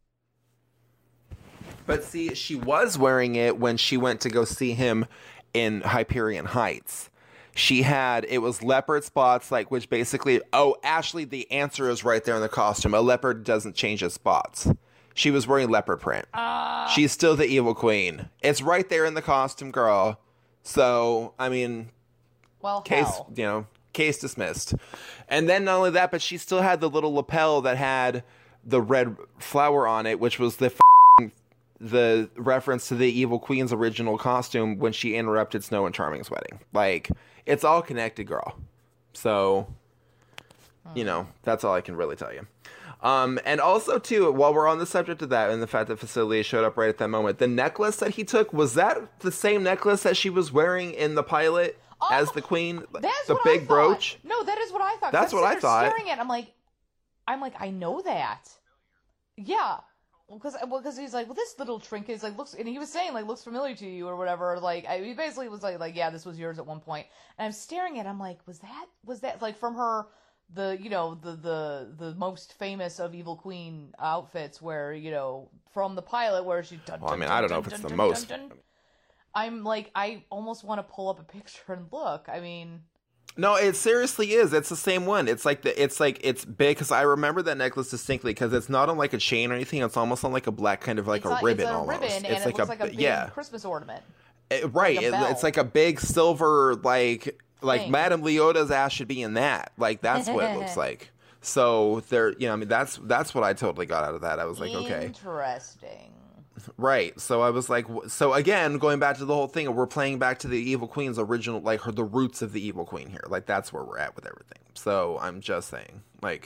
But see, she was wearing it when she went to go see him in Hyperion Heights. It was leopard spots, like, which basically, Ashley, the answer is right there in the costume. A leopard doesn't change its spots. She was wearing leopard print. She's still the evil queen. It's right there in the costume, girl. So, I mean, well, case dismissed. And then not only that, but she still had the little lapel that had the red flower on it, which was the reference to the evil queen's original costume when she interrupted Snow and Charming's wedding. Like, it's all connected, girl. So, that's all I can really tell you. And also, too, while we're on the subject of that and the fact that Facilier showed up right at that moment, the necklace that he took, was that the same necklace that she was wearing in the pilot? as the queen? That's the what big I thought. brooch? No, that is what I thought. That's what I thought. Staring at it, I'm like, I know that. Yeah. Because he's like, well, this little trinket is like looks, and he was saying like looks familiar to you or whatever. Like he basically was like yeah, this was yours at one point. And I'm staring at it, I'm like, was that like from her the most famous of Evil Queen outfits where from the pilot where she. Well, I mean, I don't know if it's the most. I'm like, I almost want to pull up a picture and look. I mean. No, it seriously is. It's the same one. It's it's big because I remember that necklace distinctly because it's not on like a chain or anything. It's almost on like a black kind of like a ribbon almost. Ribbon, and it looks like a big Christmas ornament. Right. It's like a big silver like thing. Madame Leota's ass should be in that. Like that's what it looks like. So there, I mean that's what I totally got out of that. I was like, okay, interesting. Right. So I was like, so again, going back to the whole thing, we're playing back to the Evil Queen's original, like the roots of the Evil Queen here. Like that's where we're at with everything. So I'm just saying.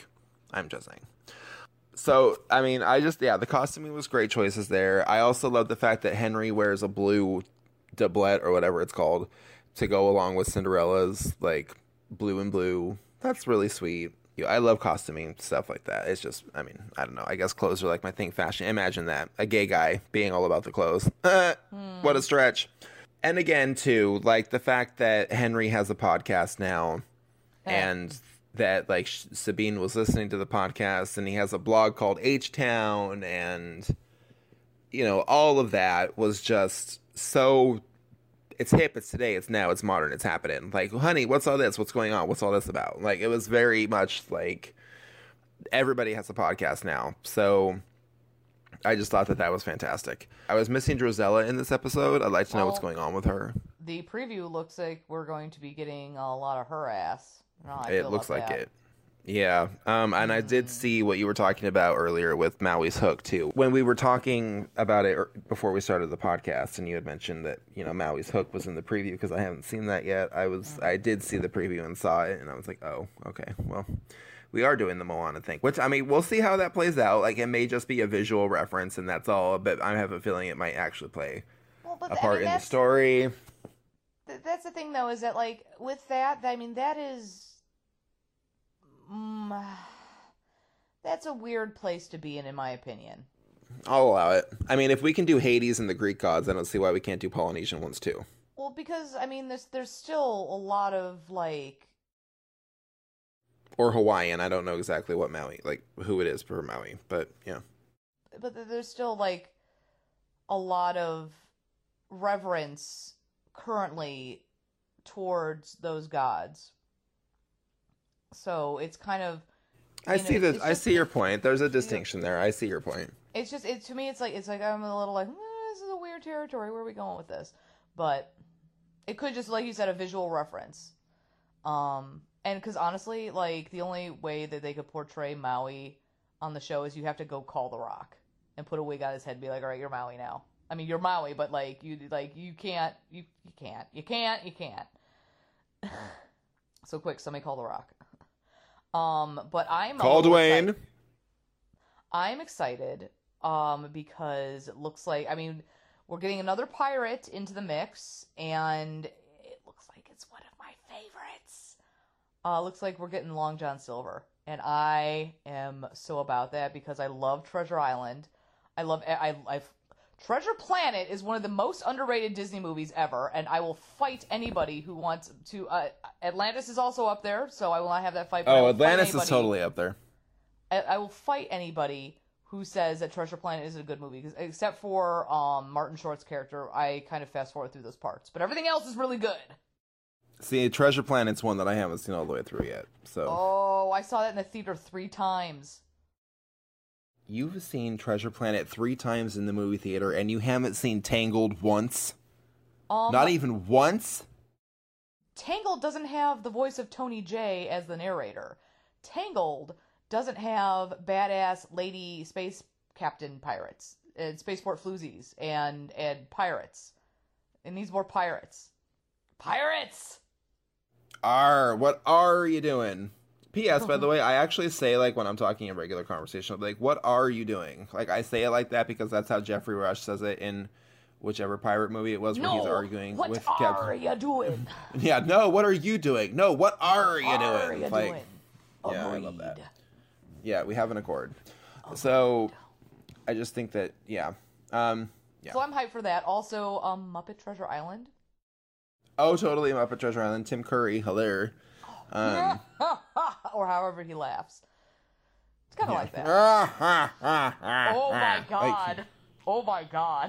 So, I mean, the costuming was great choices there. I also love the fact that Henry wears a blue doublet or whatever it's called to go along with Cinderella's like blue and blue. That's really sweet. I love costuming, stuff like that. It's just, I mean, I don't know. I guess clothes are like my thing. Fashion. Imagine that. A gay guy being all about the clothes. What a stretch. And again, too, like the fact that Henry has a podcast now and that like Sabine was listening to the podcast and he has a blog called H-Town and, all of that was just so... It's hip, it's today, it's now, it's modern, it's happening. Like, honey, what's all this? What's going on? What's all this about? Like, it was very much like everybody has a podcast now. So I just thought that was fantastic. I was missing Drozella in this episode. I'd like to know what's going on with her. The preview looks like we're going to be getting a lot of her ass. It looks like it. Yeah, and I did see what you were talking about earlier with Maui's hook, too. When we were talking about it before we started the podcast, and you had mentioned that, Maui's hook was in the preview, because I haven't seen that yet. I did see the preview and saw it, and I was like, oh, okay, well, we are doing the Moana thing. Which, I mean, we'll see how that plays out. Like, it may just be a visual reference, and that's all, but I have a feeling it might actually play a part in the story. That's the thing, though, is that, like, with that, I mean, that is... that's a weird place to be in my opinion. I'll allow it. I mean, if we can do Hades and the Greek gods, I don't see why we can't do Polynesian ones too. Well, because I mean, there's still a lot of like, or Hawaiian. I don't know exactly what Maui, like who it is for Maui, but yeah. But there's still like a lot of reverence currently towards those gods. So it's kind of. I see your point. There's a distinction there. I see your point. It's just to me. It's like I'm a little like this is a weird territory. Where are we going with this? But it could just, like you said, a visual reference. And because honestly, like the only way that they could portray Maui on the show is you have to go call The Rock and put a wig on his head and be like, all right, you're Maui now. I mean, you're Maui, but like you can't. So quick, somebody call The Rock. But I'm call Dwayne. I'm excited because it looks like, I mean, we're getting another pirate into the mix, and it looks like it's one of my favorites. Looks like we're getting Long John Silver, and I am so about that because I love Treasure Island. Treasure Planet is one of the most underrated Disney movies ever, and I will fight anybody who wants to. Atlantis is also up there, so I will not have that fight. Oh, Atlantis is totally up there. I will fight anybody who says that Treasure Planet isn't a good movie, except for Martin Short's character. I kind of fast forward through those parts, but everything else is really good. See, Treasure Planet's one that I haven't seen all the way through yet. So. Oh, I saw that in the theater 3 times. You've seen Treasure Planet 3 times in the movie theater, and you haven't seen Tangled once? Not even once? Tangled doesn't have the voice of Tony Jay as the narrator. Tangled doesn't have badass lady space captain pirates, and spaceport floozies, and pirates. It needs more pirates. Pirates! What are you doing? P.S. By the way, I actually say, like, when I'm talking in regular conversation, I'm like, what are you doing? Like, I say it like that because that's how Jeffrey Rush says it in whichever pirate movie it was where he's arguing what with are you doing? Yeah, no, what are you doing? No, what are you Are doing? you Like, doing? yeah, I love that. Agreed. Yeah, we have an accord. So I just think that, yeah. Yeah. So I'm hyped for that. Also, Muppet Treasure Island. Oh, totally. Muppet Treasure Island. Tim Curry, hilarious. Or however he laughs. It's kind of like that. Oh my god. Oh my god.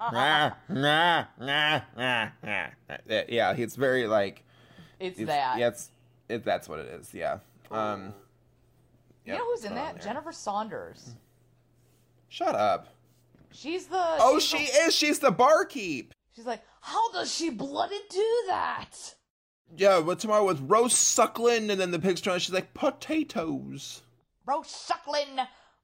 Yeah, it's very like. It's that. Yeah, that's what it is. Yeah. You know who's in that? Jennifer Saunders. Shut up. She's the. Oh, she is. She's the barkeep. She's like, how does she bloody do that? Yeah, but tomorrow was roast suckling, and then the pig's trying. She's like potatoes. Roast suckling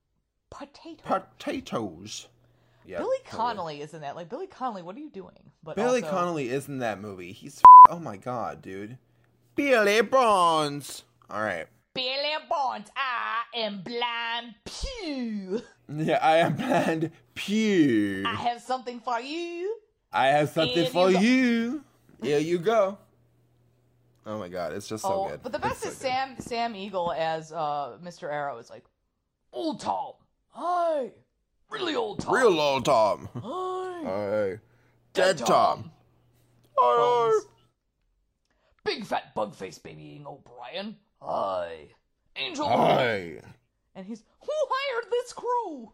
potatoes. Yeah. Billy Connolly is in that. Like, Billy Connolly, what are you doing? But Billy also... Connolly is in that movie. He's oh my god, dude. Billy Bonds. All right. Billy Bonds, I am blind. Pew. Yeah, I am blind. Pew. I have something for you. I have something Here for you go. you. Here you go. Oh my god, it's just so good. But the best is Sam Eagle as Mr. Arrow is like, old Tom. Hi. Really old Tom. Real old Tom. Hi. Hi. Dead Tom. Bugs. Big fat bug face babying O'Brien. Hi. Angel. Hi. And he's, who hired this crew?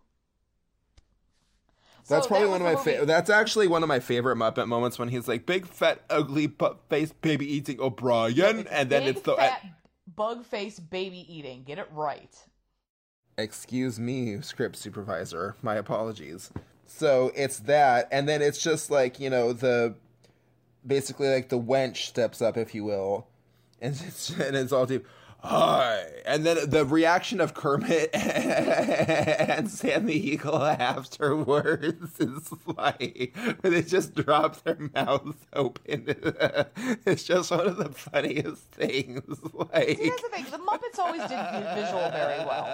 That's So probably that one of was my the movie. That's actually one of my favorite Muppet moments when he's like big fat ugly face baby eating O'Brien, and then Big it's the fat bug face baby eating. Get it right. excuse me, script supervisor. My apologies. So it's that, and then it's just like, you know, basically like the wench steps up, if you will, and it's all deep. Hi, and then the reaction of Kermit and Sam the Eagle afterwards is like, where they just drop their mouths open. It's just one of the funniest things. Like, See, that's the thing. The Muppets always did visual very well.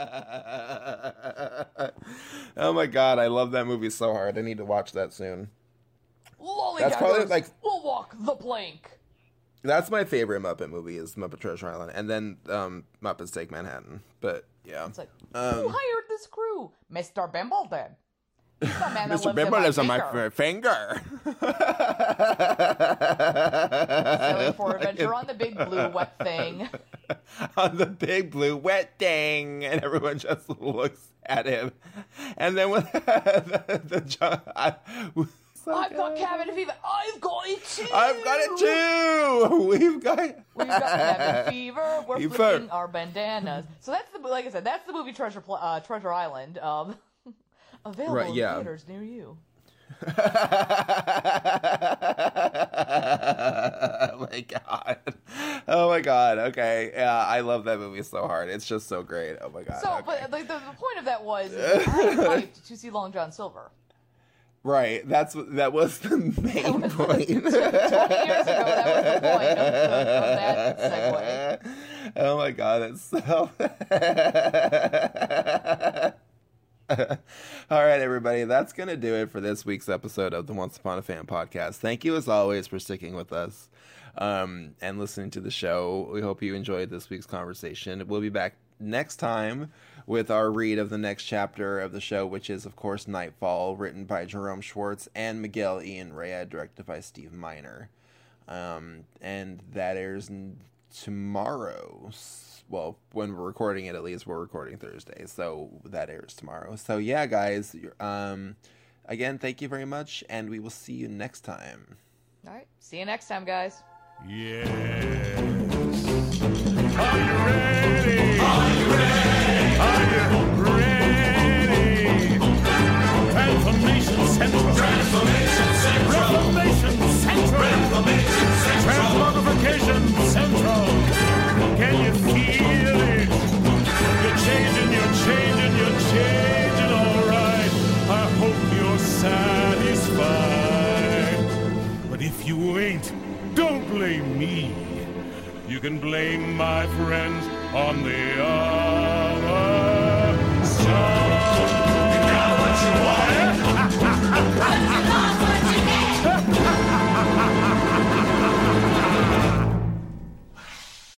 Oh my god, I love that movie so hard. I need to watch that soon. Lollygaggers That's probably, like- will walk the plank. That's my favorite Muppet movie is Muppet Treasure Island, and then Muppets Take Manhattan. But yeah, It's like, who hired this crew? Mr. Bimbledon. He's the man that Mr. Bimbo lives on my finger. Sailing for adventure on the big blue wet thing. On the big blue wet thing, and everyone just looks at him, and then with I've got cabin fever. I've got it too. I've got it too. We've got cabin fever. We're Fever. flipping our bandanas. So that's the, like I said, that's the movie Treasure Island. Available Right, yeah. in theaters near you. Oh my god. Oh my god. Okay. Yeah, I love that movie so hard. It's just so great. Oh my god. So, okay. but like, the point of that was I'm hyped to see Long John Silver. Right. That was the main point. 20 years ago, that was the point of that segue. Oh my god, it's so all right, everybody, that's going to do it for this week's episode of the Once Upon a Fan podcast. Thank you, as always, for sticking with us and listening to the show. We hope you enjoyed this week's conversation. We'll be back next time with our read of the next chapter of the show, which is, of course, Nightfall, written by Jerome Schwartz and Miguel Ian Rea, directed by Steve Miner. And that airs tomorrow. Well, when we're recording it, at least we're recording Thursday, so that airs tomorrow. So yeah, guys, again, thank you very much, and we will see you next time. All right, see you next time, guys. Yes. Are you ready? Are you ready? Are you ready? Transformation Central. Transformation Central. Reformation Central. Reformation Central. Transmogrification Central. Can you feel it? You're changing, all right. I hope you're satisfied. But if you ain't, don't blame me. You can blame my friends on the other